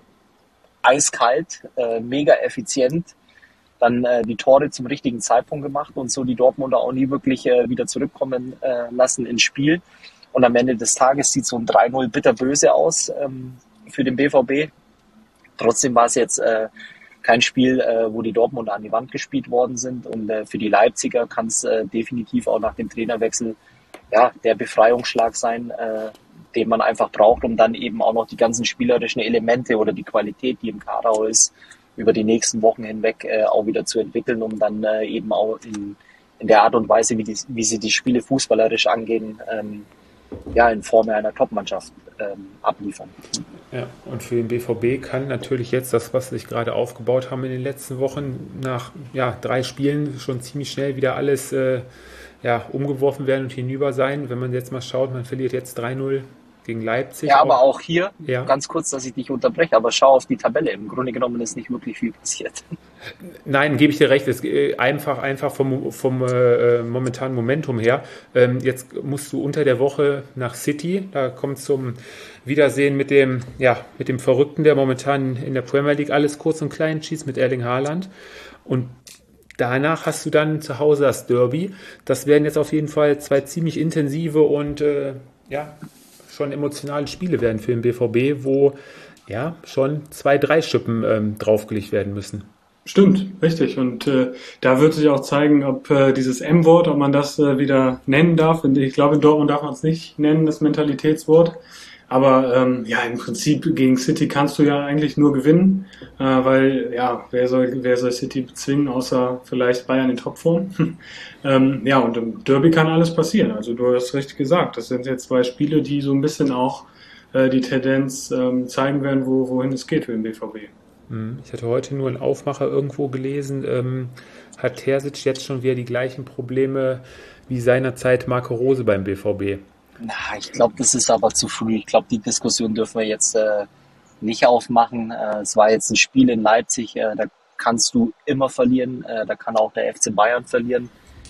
eiskalt, äh, mega effizient, dann äh, die Tore zum richtigen Zeitpunkt gemacht und so die Dortmunder auch nie wirklich äh, wieder zurückkommen äh, lassen ins Spiel. Und am Ende des Tages sieht so ein drei null bitterböse aus ähm, für den B V B. Trotzdem war es jetzt äh, kein Spiel, äh, wo die Dortmunder an die Wand gespielt worden sind. Und äh, für die Leipziger kann es äh, definitiv auch nach dem Trainerwechsel ja, der Befreiungsschlag sein, äh, den man einfach braucht, um dann eben auch noch die ganzen spielerischen Elemente oder die Qualität, die im Kader ist, über die nächsten Wochen hinweg äh, auch wieder zu entwickeln, um dann äh, eben auch in, in der Art und Weise, wie, die, wie sie die Spiele fußballerisch angehen, ähm, ja, in Form einer Top-Mannschaft ähm, abliefern. Ja, und für den B V B kann natürlich jetzt das, was sie sich gerade aufgebaut haben in den letzten Wochen, nach ja, drei Spielen schon ziemlich schnell wieder alles äh, ja, umgeworfen werden und hinüber sein. Wenn man jetzt mal schaut, man verliert jetzt drei null gegen Leipzig. Ja, aber auch hier, ja. ganz kurz, dass ich dich unterbreche, aber schau auf die Tabelle. Im Grunde genommen ist nicht wirklich viel passiert. Nein, gebe ich dir recht. Es ist einfach, einfach vom, vom äh, momentanen Momentum her. Ähm, jetzt musst du unter der Woche nach City. Da kommt es zum Wiedersehen mit dem, ja, mit dem Verrückten, der momentan in der Premier League alles kurz und klein schießt, mit Erling Haaland. Und danach hast du dann zu Hause das Derby. Das werden jetzt auf jeden Fall zwei ziemlich intensive und äh, ja, schon emotionale Spiele werden für den B V B, wo ja schon zwei, drei Schippen ähm, draufgelegt werden müssen. Stimmt, richtig. Und äh, da wird sich auch zeigen, ob äh, dieses M-Wort, ob man das äh, wieder nennen darf. Ich glaube, in Dortmund darf man es nicht nennen, das Mentalitätswort. Aber ähm, ja, im Prinzip gegen City kannst du ja eigentlich nur gewinnen, äh, weil ja, wer soll, wer soll City bezwingen, außer vielleicht Bayern in Topform. ähm, ja, und im Derby kann alles passieren. Also du hast richtig gesagt, das sind jetzt zwei Spiele, die so ein bisschen auch äh, die Tendenz ähm, zeigen werden, wo, wohin es geht für den B V B. Ich hatte heute nur einen Aufmacher irgendwo gelesen, ähm, hat Terzic jetzt schon wieder die gleichen Probleme wie seinerzeit Marco Rose beim B V B? Na, ich glaube, das ist aber zu früh. Ich glaube, die Diskussion dürfen wir jetzt äh, nicht aufmachen. Äh, es war jetzt ein Spiel in Leipzig, äh, da kannst du immer verlieren, äh, da kann auch der F C Bayern verlieren.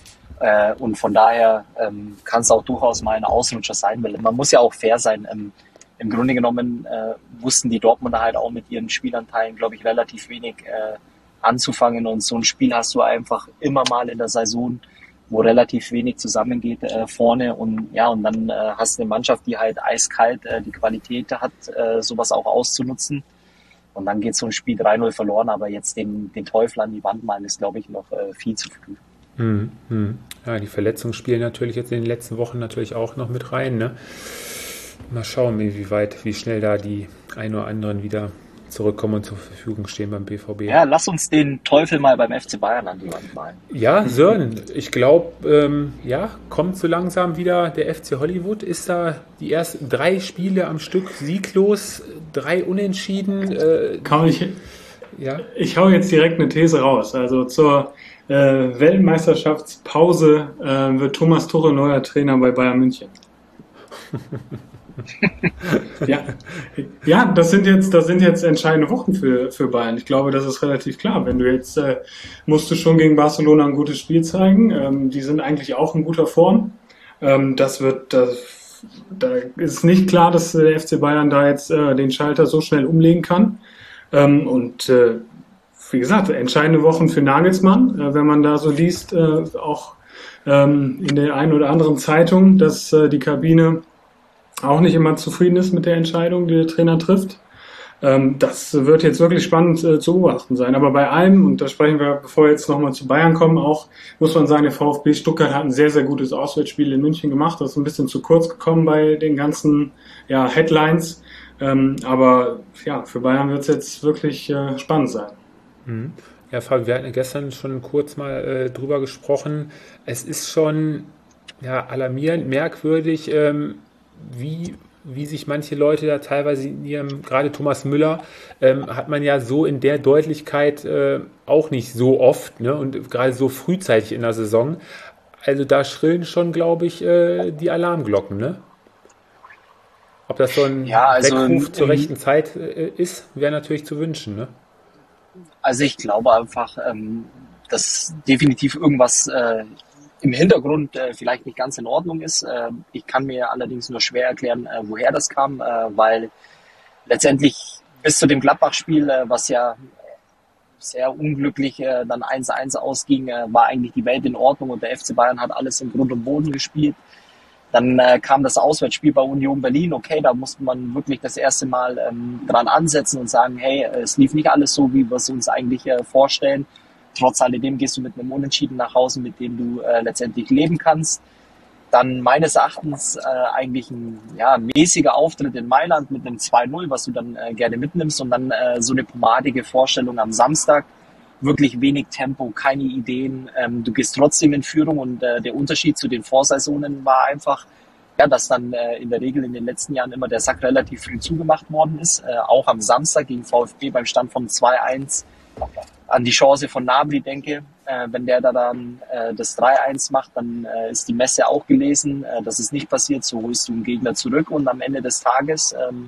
Äh, und von daher ähm, kann es auch durchaus mal ein Ausrutscher sein, weil man muss ja auch fair sein. Ähm, Im Grunde genommen äh, wussten die Dortmunder halt auch mit ihren Spielanteilen, glaube ich, relativ wenig äh, anzufangen. Und so ein Spiel hast du einfach immer mal in der Saison, wo relativ wenig zusammengeht äh, vorne. Und ja, und dann äh, hast du eine Mannschaft, die halt eiskalt äh, die Qualität hat, äh, sowas auch auszunutzen. Und dann geht so ein Spiel drei null verloren. Aber jetzt den, den Teufel an die Wand malen, ist, glaube ich, noch äh, viel zu früh. Hm, hm. Ja, die Verletzungen spielen natürlich jetzt in den letzten Wochen natürlich auch noch mit rein, ne? Mal schauen, wie weit, wie schnell da die ein oder anderen wieder zurückkommen und zur Verfügung stehen beim B V B. Ja, lass uns den Teufel mal beim F C Bayern an die Wand malen. Ja, Sören, ich glaube, ähm, ja, kommt so langsam wieder der F C Hollywood. Ist da die ersten drei Spiele am Stück sieglos, drei Unentschieden? Äh, Kann ich, ja? ich hau jetzt direkt eine These raus. Also zur äh, Weltmeisterschaftspause äh, wird Thomas Tuchel neuer Trainer bei Bayern München. ja, ja, das sind jetzt, das sind jetzt entscheidende Wochen für, für Bayern. Ich glaube, das ist relativ klar. Wenn du jetzt, äh, musst du schon gegen Barcelona ein gutes Spiel zeigen. Ähm, die sind eigentlich auch in guter Form. Ähm, das wird, das, da ist nicht klar, dass der F C Bayern da jetzt äh, den Schalter so schnell umlegen kann. Ähm, und, äh, wie gesagt, entscheidende Wochen für Nagelsmann. Äh, wenn man da so liest, äh, auch ähm, in der einen oder anderen Zeitung, dass äh, die Kabine auch nicht immer zufrieden ist mit der Entscheidung, die der Trainer trifft. Ähm, das wird jetzt wirklich spannend äh, zu beobachten sein. Aber bei allem, und da sprechen wir, bevor wir jetzt nochmal zu Bayern kommen, auch muss man sagen, der VfB Stuttgart hat ein sehr, sehr gutes Auswärtsspiel in München gemacht. Das ist ein bisschen zu kurz gekommen bei den ganzen ja, Headlines. Ähm, aber ja, für Bayern wird es jetzt wirklich äh, spannend sein. Mhm. Ja, Fabi, wir hatten gestern schon kurz mal äh, drüber gesprochen. Es ist schon ja, alarmierend, merkwürdig, ähm, wie, wie sich manche Leute da teilweise in ihrem, gerade Thomas Müller, ähm, hat man ja so in der Deutlichkeit äh, auch nicht so oft, ne? Und gerade so frühzeitig in der Saison. Also da schrillen schon, glaube ich, äh, die Alarmglocken, ne? Ob das so ein Ja, also Weckruf im, zur im, rechten Zeit äh, ist, wäre natürlich zu wünschen, ne? Also ich glaube einfach, ähm, dass definitiv irgendwas äh, im Hintergrund äh, vielleicht nicht ganz in Ordnung ist. Äh, ich kann mir allerdings nur schwer erklären, äh, woher das kam, äh, weil letztendlich bis zu dem Gladbach-Spiel, äh, was ja sehr unglücklich äh, dann eins eins ausging, äh, war eigentlich die Welt in Ordnung und der F C Bayern hat alles im Grund und Boden gespielt. Dann äh, kam das Auswärtsspiel bei Union Berlin. Okay, da musste man wirklich das erste Mal ähm, dran ansetzen und sagen, hey, es lief nicht alles so, wie wir es uns eigentlich äh, vorstellen. Trotz alledem gehst du mit einem Unentschieden nach Hause, mit dem du äh, letztendlich leben kannst. Dann meines Erachtens äh, eigentlich ein ja, mäßiger Auftritt in Mailand mit einem zwei null, was du dann äh, gerne mitnimmst. Und dann äh, so eine pomadige Vorstellung am Samstag. Wirklich wenig Tempo, keine Ideen. Ähm, du gehst trotzdem in Führung und äh, der Unterschied zu den Vorsaisonen war einfach, ja, dass dann äh, in der Regel in den letzten Jahren immer der Sack relativ früh zugemacht worden ist. Äh, auch am Samstag gegen VfB beim Stand von zwei eins an die Chance von Gnabry denke. Äh, wenn der da dann äh, das drei eins macht, dann äh, ist die Messe auch gelesen. Äh, das ist nicht passiert. So holst du einen Gegner zurück und am Ende des Tages ähm,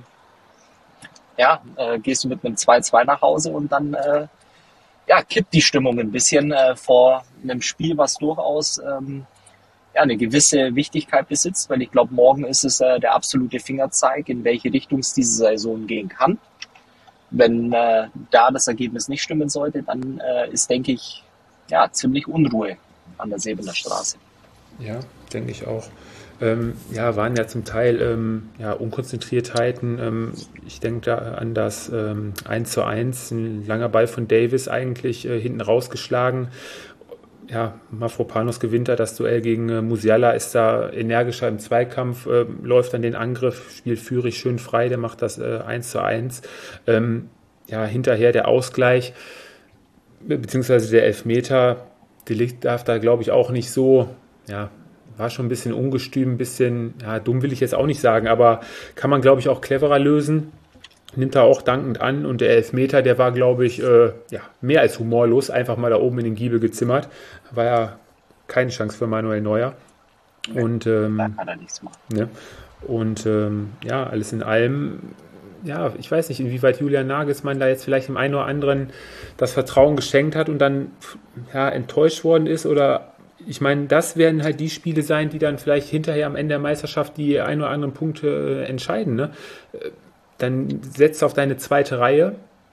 ja, äh, gehst du mit einem zwei zwei nach Hause und dann äh, ja, kippt die Stimmung ein bisschen äh, vor einem Spiel, was durchaus ähm, ja, eine gewisse Wichtigkeit besitzt, weil ich glaube, morgen ist es äh, der absolute Fingerzeig, in welche Richtung es diese Saison gehen kann. Wenn äh, da das Ergebnis nicht stimmen sollte, dann äh, ist, denke ich, ja, ziemlich Unruhe an der Säbener Straße. Ja, denke ich auch. Ähm, ja, waren ja zum Teil ähm, ja, Unkonzentriertheiten. Ähm, ich denke da an das ähm, eins zu eins, ein langer Ball von Davis eigentlich äh, hinten rausgeschlagen. Ja, Mavropanos gewinnt da das Duell gegen äh, Musiala, ist da energischer im Zweikampf, äh, läuft dann den Angriff, spielt Führig schön frei, der macht das äh, eins zu eins. Ähm, ja, hinterher der Ausgleich, beziehungsweise der Elfmeter, De Ligt darf da, glaube ich, auch nicht so, ja, war schon ein bisschen ungestüm, ein bisschen, ja, dumm will ich jetzt auch nicht sagen, aber kann man, glaube ich, auch cleverer lösen. Nimmt er auch dankend an und der Elfmeter, der war, glaube ich, äh, ja, mehr als humorlos, einfach mal da oben in den Giebel gezimmert. War ja keine Chance für Manuel Neuer. Und, ähm, da kann er nichts machen. Ne? Und ähm, ja, alles in allem, ja, ich weiß nicht, inwieweit Julian Nagelsmann da jetzt vielleicht dem einen oder anderen das Vertrauen geschenkt hat und dann ja, enttäuscht worden ist oder ich meine, das werden halt die Spiele sein, die dann vielleicht hinterher am Ende der Meisterschaft die ein oder anderen Punkte äh, entscheiden. Ne? Dann setzt auf deine zweite Reihe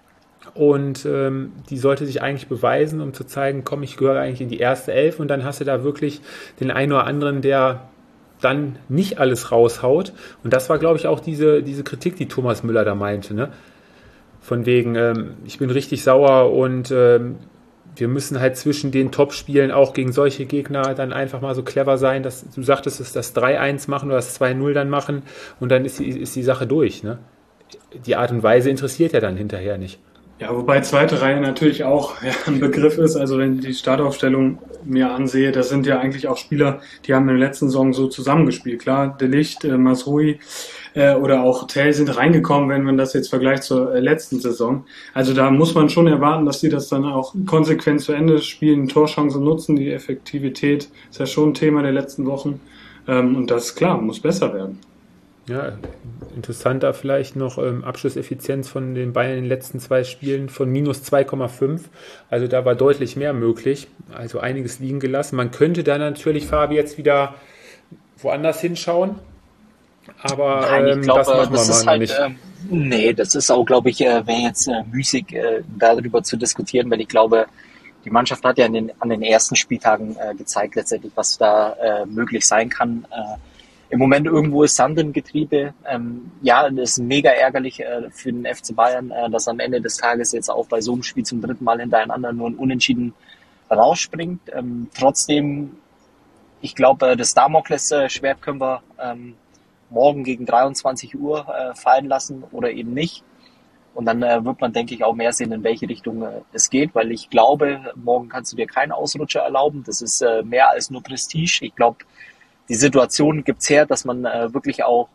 und ähm, die sollte sich eigentlich beweisen, um zu zeigen, komm, ich gehöre eigentlich in die erste Elf und dann hast du da wirklich den einen oder anderen, der dann nicht alles raushaut. Und das war, glaube ich, auch diese, diese Kritik, die Thomas Müller da meinte. Ne? Von wegen, ähm, ich bin richtig sauer und ähm, wir müssen halt zwischen den Top-Spielen auch gegen solche Gegner dann einfach mal so clever sein, dass du sagtest, es das drei eins machen oder das zwei null dann machen und dann ist die, ist die Sache durch. Ne? Die Art und Weise interessiert ja dann hinterher nicht. Ja, wobei zweite Reihe natürlich auch ja, ein Begriff ist. Also wenn ich die Startaufstellung mir ansehe, das sind ja eigentlich auch Spieler, die haben in der letzten Saison so zusammengespielt. Klar, De Ligt, äh, Mazraoui äh, oder auch Tell sind reingekommen, wenn man das jetzt vergleicht zur äh, letzten Saison. Also da muss man schon erwarten, dass die das dann auch konsequent zu Ende spielen, Torchancen nutzen. Die Effektivität ist ja schon ein Thema der letzten Wochen. Ähm, und das, klar, muss besser werden. Ja, interessanter vielleicht noch ähm, Abschlusseffizienz von den Bayern in den letzten zwei Spielen von minus zwei Komma fünf. Also da war deutlich mehr möglich. Also einiges liegen gelassen. Man könnte da natürlich, Fabi, jetzt wieder woanders hinschauen. Aber Nein, ich ähm, glaube, das machen das wir ist mal halt, nicht. Ähm, nee, das ist auch, glaube ich, äh, wäre jetzt äh, müßig, äh, darüber zu diskutieren, weil ich glaube, die Mannschaft hat ja an den, an den ersten Spieltagen äh, gezeigt letztendlich, was da äh, möglich sein kann. Äh, Im Moment irgendwo ist Sand im Getriebe. Ähm, ja, das ist mega ärgerlich äh, für den F C Bayern, äh, dass am Ende des Tages jetzt auch bei so einem Spiel zum dritten Mal hintereinander nur ein Unentschieden rausspringt. Ähm, trotzdem, ich glaube, äh, das Damoklesschwert können wir ähm, morgen gegen dreiundzwanzig Uhr äh, fallen lassen oder eben nicht. Und dann äh, wird man, denke ich, auch mehr sehen, in welche Richtung äh, es geht, weil ich glaube, morgen kannst du dir keinen Ausrutscher erlauben. Das ist äh, mehr als nur Prestige. Ich glaube, die Situation gibt's her, dass man äh, wirklich auch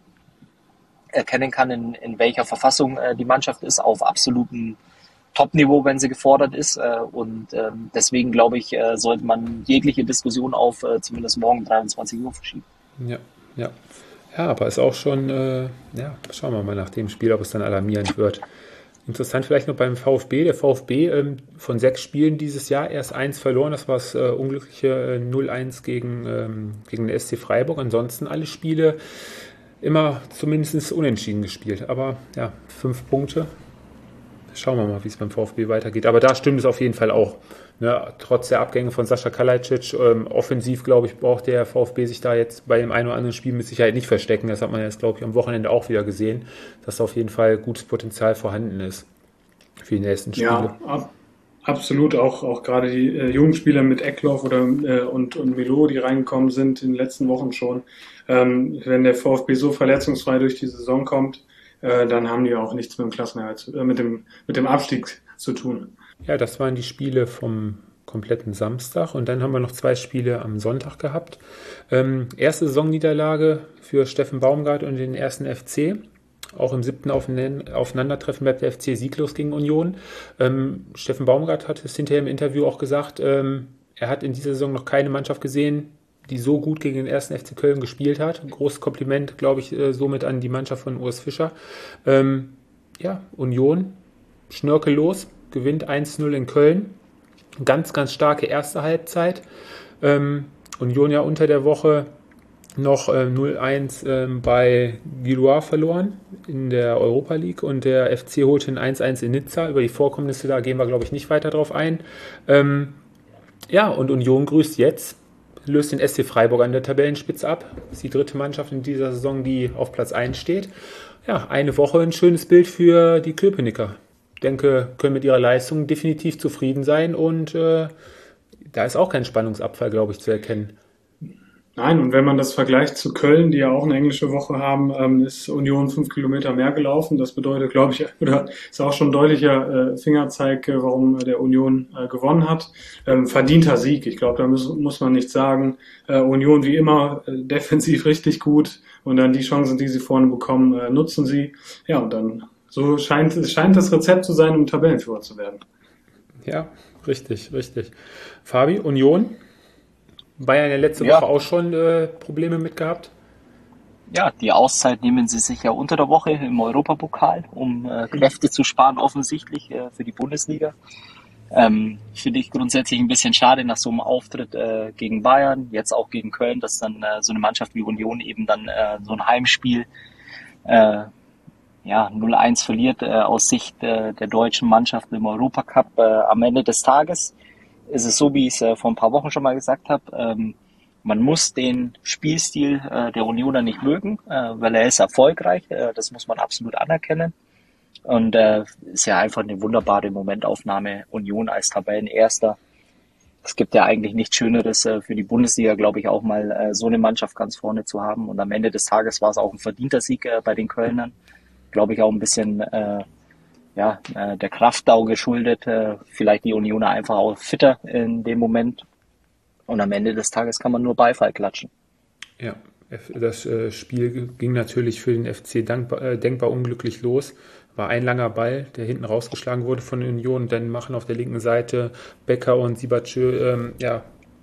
erkennen kann, in, in welcher Verfassung äh, die Mannschaft ist, auf absolutem Top-Niveau, wenn sie gefordert ist. Äh, und ähm, deswegen, glaube ich, äh, sollte man jegliche Diskussion auf äh, zumindest morgen dreiundzwanzig Uhr verschieben. Ja, ja. Ja, aber ist auch schon, äh, ja, schauen wir mal nach dem Spiel, ob es dann alarmierend wird. Interessant vielleicht noch beim VfB. Der VfB ähm, von sechs Spielen dieses Jahr erst eins verloren. Das war das äh, unglückliche äh, null eins gegen, ähm, gegen den S C Freiburg. Ansonsten alle Spiele immer zumindest unentschieden gespielt. Aber ja, fünf Punkte. Schauen wir mal, wie es beim VfB weitergeht. Aber da stimmt es auf jeden Fall auch. Ne? Trotz der Abgänge von Sascha Kalajdzic, ähm, offensiv, glaube ich, braucht der VfB sich da jetzt bei dem einen oder anderen Spiel mit Sicherheit nicht verstecken. Das hat man jetzt, glaube ich, am Wochenende auch wieder gesehen, dass da auf jeden Fall gutes Potenzial vorhanden ist für die nächsten Spiele. Ja, ab, absolut. Auch, auch gerade die äh, jungen Spieler mit Eckloff oder, äh, und, und Milo, die reingekommen sind in den letzten Wochen schon. Ähm, wenn der VfB so verletzungsfrei durch die Saison kommt, äh, dann haben die auch nichts mit dem Klassenerhalt, äh, mit dem, mit dem Abstieg zu tun. Ja, das waren die Spiele vom kompletten Samstag und dann haben wir noch zwei Spiele am Sonntag gehabt. Ähm, erste Saisonniederlage für Steffen Baumgart und den ersten F C. Auch im siebten Aufeinandertreffen bleibt der F C sieglos gegen Union. Ähm, Steffen Baumgart hat es hinterher im Interview auch gesagt, ähm, er hat in dieser Saison noch keine Mannschaft gesehen, die so gut gegen den ersten F C Köln gespielt hat. Ein großes Kompliment, glaube ich, äh, somit an die Mannschaft von Urs Fischer. Ähm, ja, Union, schnörkellos, gewinnt eins null in Köln. Ganz, ganz starke erste Halbzeit. Ähm, Union ja unter der Woche noch äh, null eins ähm, bei Gilois verloren in der Europa League und der F C holte ein eins eins in Nizza. Über die Vorkommnisse, da gehen wir, glaube ich, nicht weiter drauf ein. Ähm, ja, und Union grüßt jetzt, löst den S C Freiburg an der Tabellenspitze ab. Das ist die dritte Mannschaft in dieser Saison, die auf Platz eins steht. Ja, eine Woche ein schönes Bild für die Köpenicker. Ich denke, können mit ihrer Leistung definitiv zufrieden sein und äh, da ist auch kein Spannungsabfall, glaube ich, zu erkennen. Nein, und wenn man das vergleicht zu Köln, die ja auch eine englische Woche haben, ähm, ist Union fünf Kilometer mehr gelaufen. Das bedeutet, glaube ich, oder ist auch schon ein deutlicher äh, Fingerzeig, äh, warum äh, der Union äh, gewonnen hat. Ähm, verdienter Sieg. Ich glaube, da muss, muss man nicht sagen. Äh, Union wie immer äh, defensiv richtig gut und dann die Chancen, die sie vorne bekommen, äh, nutzen sie. Ja, und dann so scheint es scheint das Rezept zu sein, um Tabellenführer zu werden. Ja, richtig, richtig. Fabi, Union? Bayern ja letzte Ja. Woche auch schon äh, Probleme mit gehabt. Ja, die Auszeit nehmen sie sich ja unter der Woche im Europapokal, um äh, Kräfte zu sparen, offensichtlich äh, für die Bundesliga. Ähm, finde ich grundsätzlich ein bisschen schade nach so einem Auftritt äh, gegen Bayern, jetzt auch gegen Köln, dass dann äh, so eine Mannschaft wie Union eben dann äh, so ein Heimspiel äh, ja, null eins verliert äh, aus Sicht äh, der deutschen Mannschaft im Europacup. Äh, am Ende des Tages ist es so, wie ich es äh, vor ein paar Wochen schon mal gesagt habe, ähm, man muss den Spielstil äh, der Unioner nicht mögen, äh, weil er ist erfolgreich, äh, das muss man absolut anerkennen. Und äh, ist ja einfach eine wunderbare Momentaufnahme, Union als Tabellenerster. Es gibt ja eigentlich nichts Schöneres äh, für die Bundesliga, glaube ich, auch mal äh, so eine Mannschaft ganz vorne zu haben. Und am Ende des Tages war es auch ein verdienter Sieg äh, bei den Kölnern. Glaube ich auch ein bisschen äh, ja, äh, der Kraftdau geschuldet. Äh, vielleicht die Unioner einfach auch fitter in dem Moment. Und am Ende des Tages kann man nur Beifall klatschen. Ja, das äh, Spiel ging natürlich für den F C dankbar, äh, denkbar unglücklich los. War ein langer Ball, der hinten rausgeschlagen wurde von Union. Dann machen auf der linken Seite Becker und Sibachö, ähm, ja,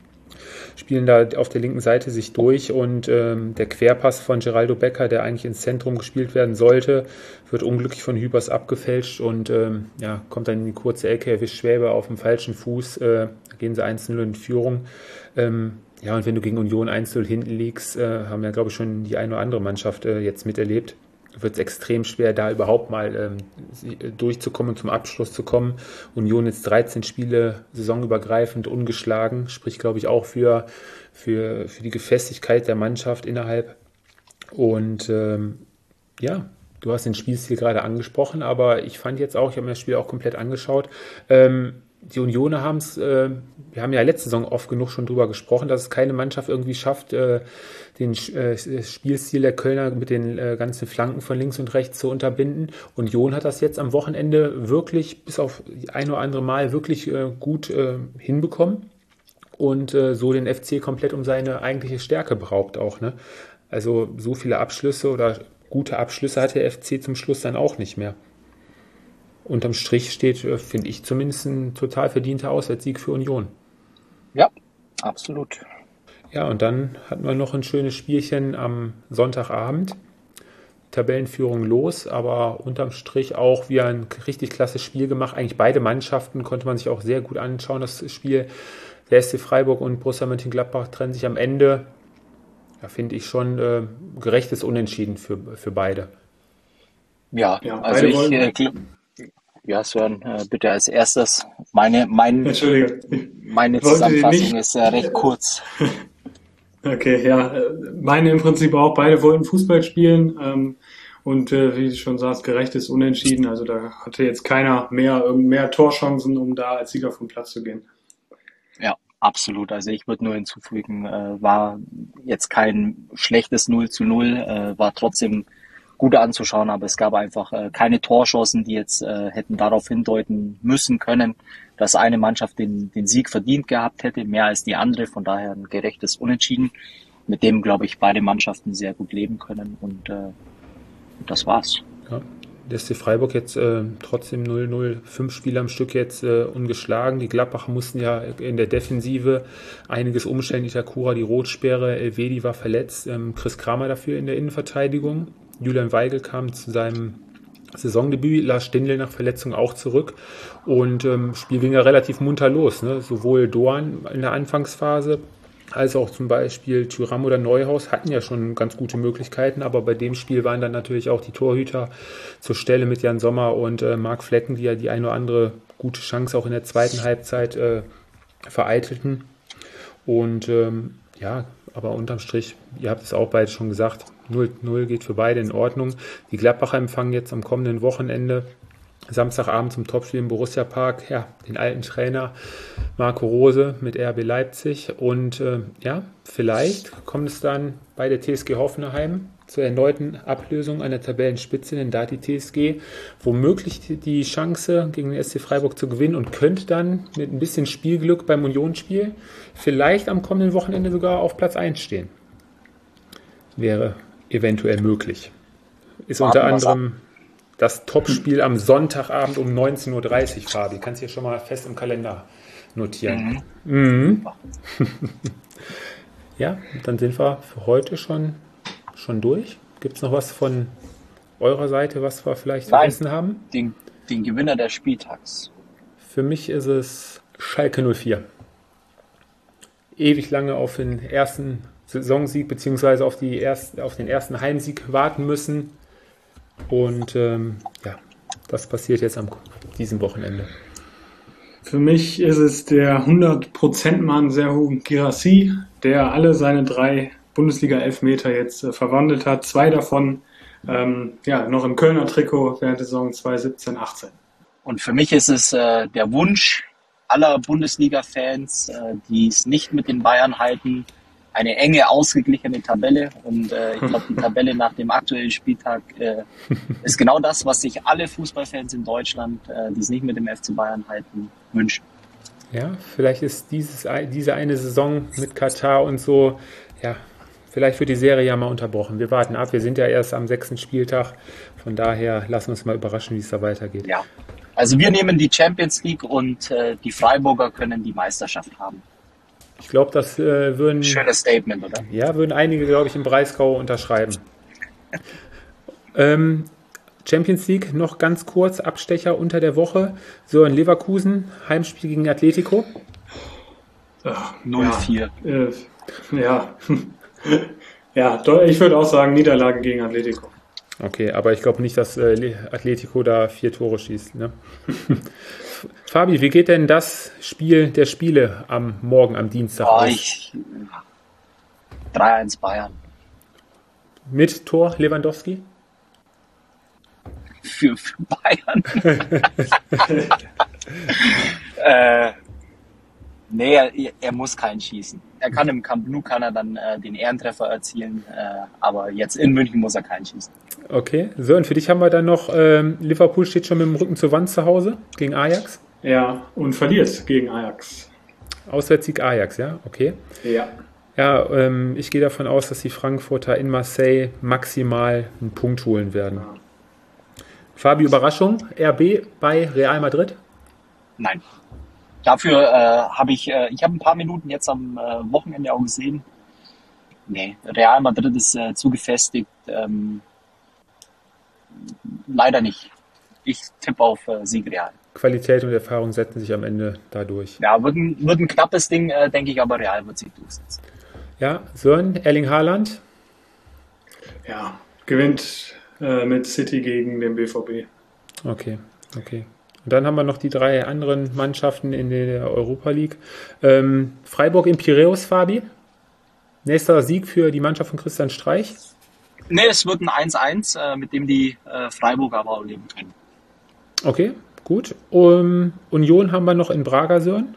spielen da auf der linken Seite sich durch und ähm, der Querpass von Geraldo Becker, der eigentlich ins Zentrum gespielt werden sollte, wird unglücklich von Hübers abgefälscht und ähm, ja, kommt dann in die kurze Ecke, erwischt Schwäbe auf dem falschen Fuß, äh, gehen sie eins null in Führung. Ähm, ja, und wenn du gegen Union eins null hinten liegst, äh, haben ja, glaube ich, schon die eine oder andere Mannschaft äh, jetzt miterlebt. wird es extrem schwer, da überhaupt mal ähm, durchzukommen und zum Abschluss zu kommen. Union jetzt dreizehn Spiele saisonübergreifend ungeschlagen, spricht, glaube ich, auch für, für, für die Gefestigkeit der Mannschaft innerhalb. Und ähm, ja, du hast den Spielstil gerade angesprochen, aber ich fand jetzt auch, ich habe mir das Spiel auch komplett angeschaut, ähm, die Unioner haben es, äh, wir haben ja letzte Saison oft genug schon drüber gesprochen, dass es keine Mannschaft irgendwie schafft, äh, den äh, Spielstil der Kölner mit den äh, ganzen Flanken von links und rechts zu unterbinden. Union hat das jetzt am Wochenende wirklich bis auf ein oder andere Mal wirklich äh, gut äh, hinbekommen und äh, so den F C komplett um seine eigentliche Stärke beraubt auch. Ne? Also so viele Abschlüsse oder gute Abschlüsse hat der F C zum Schluss dann auch nicht mehr. Unterm Strich steht, finde ich zumindest, ein total verdienter Auswärtssieg für Union. Ja, absolut. Ja, und dann hatten wir noch ein schönes Spielchen am Sonntagabend. Tabellenführung los, aber unterm Strich auch wieder ein richtig klasse Spiel gemacht. Eigentlich beide Mannschaften konnte man sich auch sehr gut anschauen, das Spiel. Der S C Freiburg und Borussia Mönchengladbach trennen sich am Ende, ja, finde ich schon äh, gerechtes Unentschieden für, für beide. Ja, ja also ich... Äh, Ja, Sören, bitte als erstes. Meine, mein, meine Zusammenfassung ist äh, recht kurz. Okay, ja, meine im Prinzip auch. Beide wollten Fußball spielen ähm, und äh, wie du schon sagst, gerechtes Unentschieden. Also da hatte jetzt keiner mehr, mehr Torchancen, um da als Sieger vom Platz zu gehen. Ja, absolut. Also ich würde nur hinzufügen, äh, war jetzt kein schlechtes null zu null, äh, war trotzdem gut anzuschauen, aber es gab einfach äh, keine Torchancen, die jetzt äh, hätten darauf hindeuten müssen können, dass eine Mannschaft den, den Sieg verdient gehabt hätte, mehr als die andere. Von daher ein gerechtes Unentschieden, mit dem, glaube ich, beide Mannschaften sehr gut leben können. Und äh, das war's. Ja, der S C Freiburg jetzt äh, trotzdem null null, fünf Spiele am Stück jetzt äh, ungeschlagen. Die Gladbacher mussten ja in der Defensive einiges umstellen. Itakura, die Rotsperre, Elvedi war verletzt, ähm, Chris Kramer dafür in der Innenverteidigung. Julian Weigl kam zu seinem Saisondebüt, Lars Stindl nach Verletzung auch zurück und ähm, Spiel ging ja relativ munter los. Ne? Sowohl Doan in der Anfangsphase als auch zum Beispiel Thuram oder Neuhaus hatten ja schon ganz gute Möglichkeiten, aber bei dem Spiel waren dann natürlich auch die Torhüter zur Stelle mit Jan Sommer und äh, Marc Flecken, die ja die eine oder andere gute Chance auch in der zweiten Halbzeit äh, vereitelten. Und ähm, ja, aber unterm Strich, ihr habt es auch beide schon gesagt, null null geht für beide in Ordnung. Die Gladbacher empfangen jetzt am kommenden Wochenende, Samstagabend zum Topspiel im Borussia Park, ja, den alten Trainer Marco Rose mit R B Leipzig. Und äh, ja, vielleicht kommt es dann bei der T S G Hoffenheim zur erneuten Ablösung an der Tabellenspitze, denn da hat die T S G womöglich die Chance, gegen den S C Freiburg zu gewinnen und könnte dann mit ein bisschen Spielglück beim Unionsspiel vielleicht am kommenden Wochenende sogar auf Platz eins stehen. Wäre eventuell möglich. Ist unter anderem das Topspiel am Sonntagabend um neunzehn Uhr dreißig, Fabi. Kannst du hier schon mal fest im Kalender notieren. Mhm. Mhm. Ja, dann sind wir für heute schon, schon durch. Gibt es noch was von eurer Seite, was wir vielleicht Nein, vergessen haben? Den, den Gewinner des Spieltags. Für mich ist es Schalke null vier. Ewig lange auf den ersten Saisonsieg beziehungsweise auf, die erst, auf den ersten Heimsieg warten müssen. Und ähm, ja, das passiert jetzt am diesem Wochenende. Für mich ist es der hundert Prozent Mann Serhou Guirassy, der alle seine drei Bundesliga-Elfmeter jetzt äh, verwandelt hat. Zwei davon ähm, ja, noch im Kölner Trikot während der Saison zwanzig siebzehn achtzehn. Und für mich ist es äh, der Wunsch aller Bundesliga-Fans, äh, die es nicht mit den Bayern halten, eine enge, ausgeglichene Tabelle. Und äh, ich glaube, die Tabelle nach dem aktuellen Spieltag äh, ist genau das, was sich alle Fußballfans in Deutschland, äh, die es nicht mit dem F C Bayern halten, wünschen. Ja, vielleicht ist dieses, diese eine Saison mit Katar und so, ja, vielleicht wird die Serie ja mal unterbrochen. Wir warten ab, wir sind ja erst am sechsten Spieltag. Von daher lassen wir uns mal überraschen, wie es da weitergeht. Ja, also wir nehmen die Champions League und äh, die Freiburger können die Meisterschaft haben. Ich glaube, das äh, würden... Schönes Statement, oder? Ja, würden einige, glaube ich, im Breisgau unterschreiben. ähm, Champions League, noch ganz kurz, Abstecher unter der Woche. So, in Leverkusen, Heimspiel gegen Atletico. null vier. Ja, äh, ja. ja, ich würde auch sagen, Niederlage gegen Atletico. Okay, aber ich glaube nicht, dass äh, Atletico da vier Tore schießt. Ne? Fabi, wie geht denn das Spiel der Spiele am Morgen, am Dienstag Oh, aus? ich, drei eins Bayern. Mit Tor Lewandowski? Für, für Bayern. äh, nee, er, er muss keinen schießen. Er kann im Camp Nou kann er dann äh, den Ehrentreffer erzielen, äh, aber jetzt in München muss er keinen schießen. Okay, so, und für dich haben wir dann noch, ähm, Liverpool steht schon mit dem Rücken zur Wand zu Hause gegen Ajax. Ja, und verliert gegen Ajax. Auswärtssieg Ajax, ja, okay. Ja. Ja, ähm, ich gehe davon aus, dass die Frankfurter in Marseille maximal einen Punkt holen werden. Ja. Fabi, Überraschung, R B bei Real Madrid? Nein. Dafür äh, habe ich, äh, ich habe ein paar Minuten jetzt am äh, Wochenende auch gesehen. Nee, Real Madrid ist äh, zu gefestigt. Ähm, leider nicht. Ich tippe auf äh, Sieg Real. Qualität und Erfahrung setzen sich am Ende dadurch. Ja, wird ein, wird ein knappes Ding, äh, denke ich, aber Real wird sich durchsetzen. Ja, Sören, Erling Haaland? Ja, gewinnt äh, mit City gegen den B V B. Okay, okay. Und dann haben wir noch die drei anderen Mannschaften in der Europa League. Ähm, Freiburg in Piräus, Fabi? Nächster Sieg für die Mannschaft von Christian Streich? Nee, es wird ein eins eins, äh, mit dem die äh, Freiburger aber auch leben können. Okay, gut. Um, Union haben wir noch in Braga, Sören?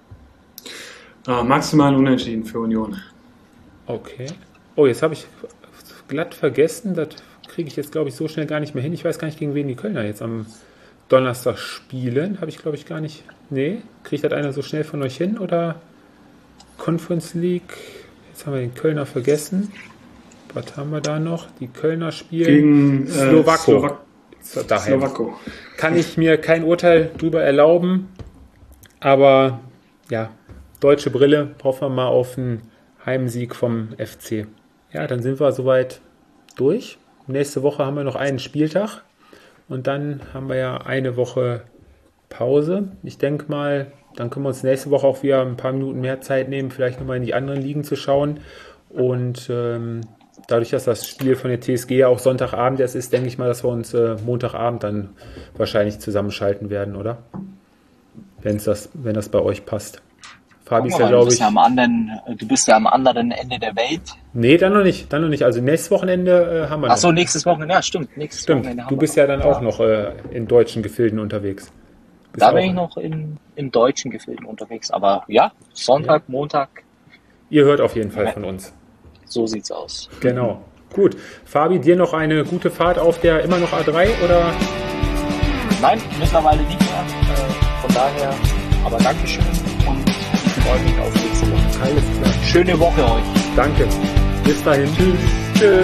Ah, maximal unentschieden für Union. Okay. Oh, jetzt habe ich glatt vergessen. Das kriege ich jetzt, glaube ich, so schnell gar nicht mehr hin. Ich weiß gar nicht, gegen wen die Kölner jetzt am Donnerstag spielen. Habe ich, glaube ich, gar nicht. Nee, kriegt das einer so schnell von euch hin? Oder Conference League? Jetzt haben wir den Kölner vergessen. Was haben wir da noch? Die Kölner spielen Gegen äh, Slowako. Slowak- Daheim. Slowako. Kann ich mir kein Urteil drüber erlauben. Aber ja, deutsche Brille, hoffen wir mal auf einen Heimsieg vom F C. Ja, dann sind wir soweit durch. Nächste Woche haben wir noch einen Spieltag. Und dann haben wir ja eine Woche Pause. Ich denke mal, dann können wir uns nächste Woche auch wieder ein paar Minuten mehr Zeit nehmen, vielleicht nochmal in die anderen Ligen zu schauen. Und ähm, dadurch, dass das Spiel von der T S G ja auch Sonntagabend erst ist, denke ich mal, dass wir uns äh, Montagabend dann wahrscheinlich zusammenschalten werden, oder? Wenn's das, wenn das bei euch passt. Fabi ist ja, du, glaube bist ich... ja am anderen, du bist ja am anderen Ende der Welt. Nee, dann noch nicht, dann noch nicht. Also nächstes Wochenende äh, haben wir noch. Achso, nächstes Wochenende, ja stimmt. Nächstes Stimmt, Wochenende haben du wir bist noch. ja dann auch noch äh, in deutschen Gefilden unterwegs. Bist Da auch, bin ich noch in, in deutschen Gefilden unterwegs. Aber ja, Sonntag, Ja. Montag, Ihr hört auf jeden Fall von uns. so sieht's aus. Genau. Gut. Fabi, dir noch eine gute Fahrt auf der immer noch A drei oder? Nein, mittlerweile nicht mehr. Äh, von daher, aber Dankeschön und ich freue mich auf nächste Woche. Alles klar. Schöne Woche euch. Danke. Bis dahin. Tschüss. Tschüss.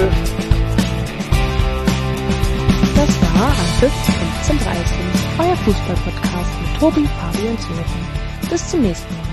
Das war Anpfiff fünfzehn Uhr dreißig, euer Fußball-Podcast mit Tobi, Fabi und Sören. Bis zum nächsten Mal.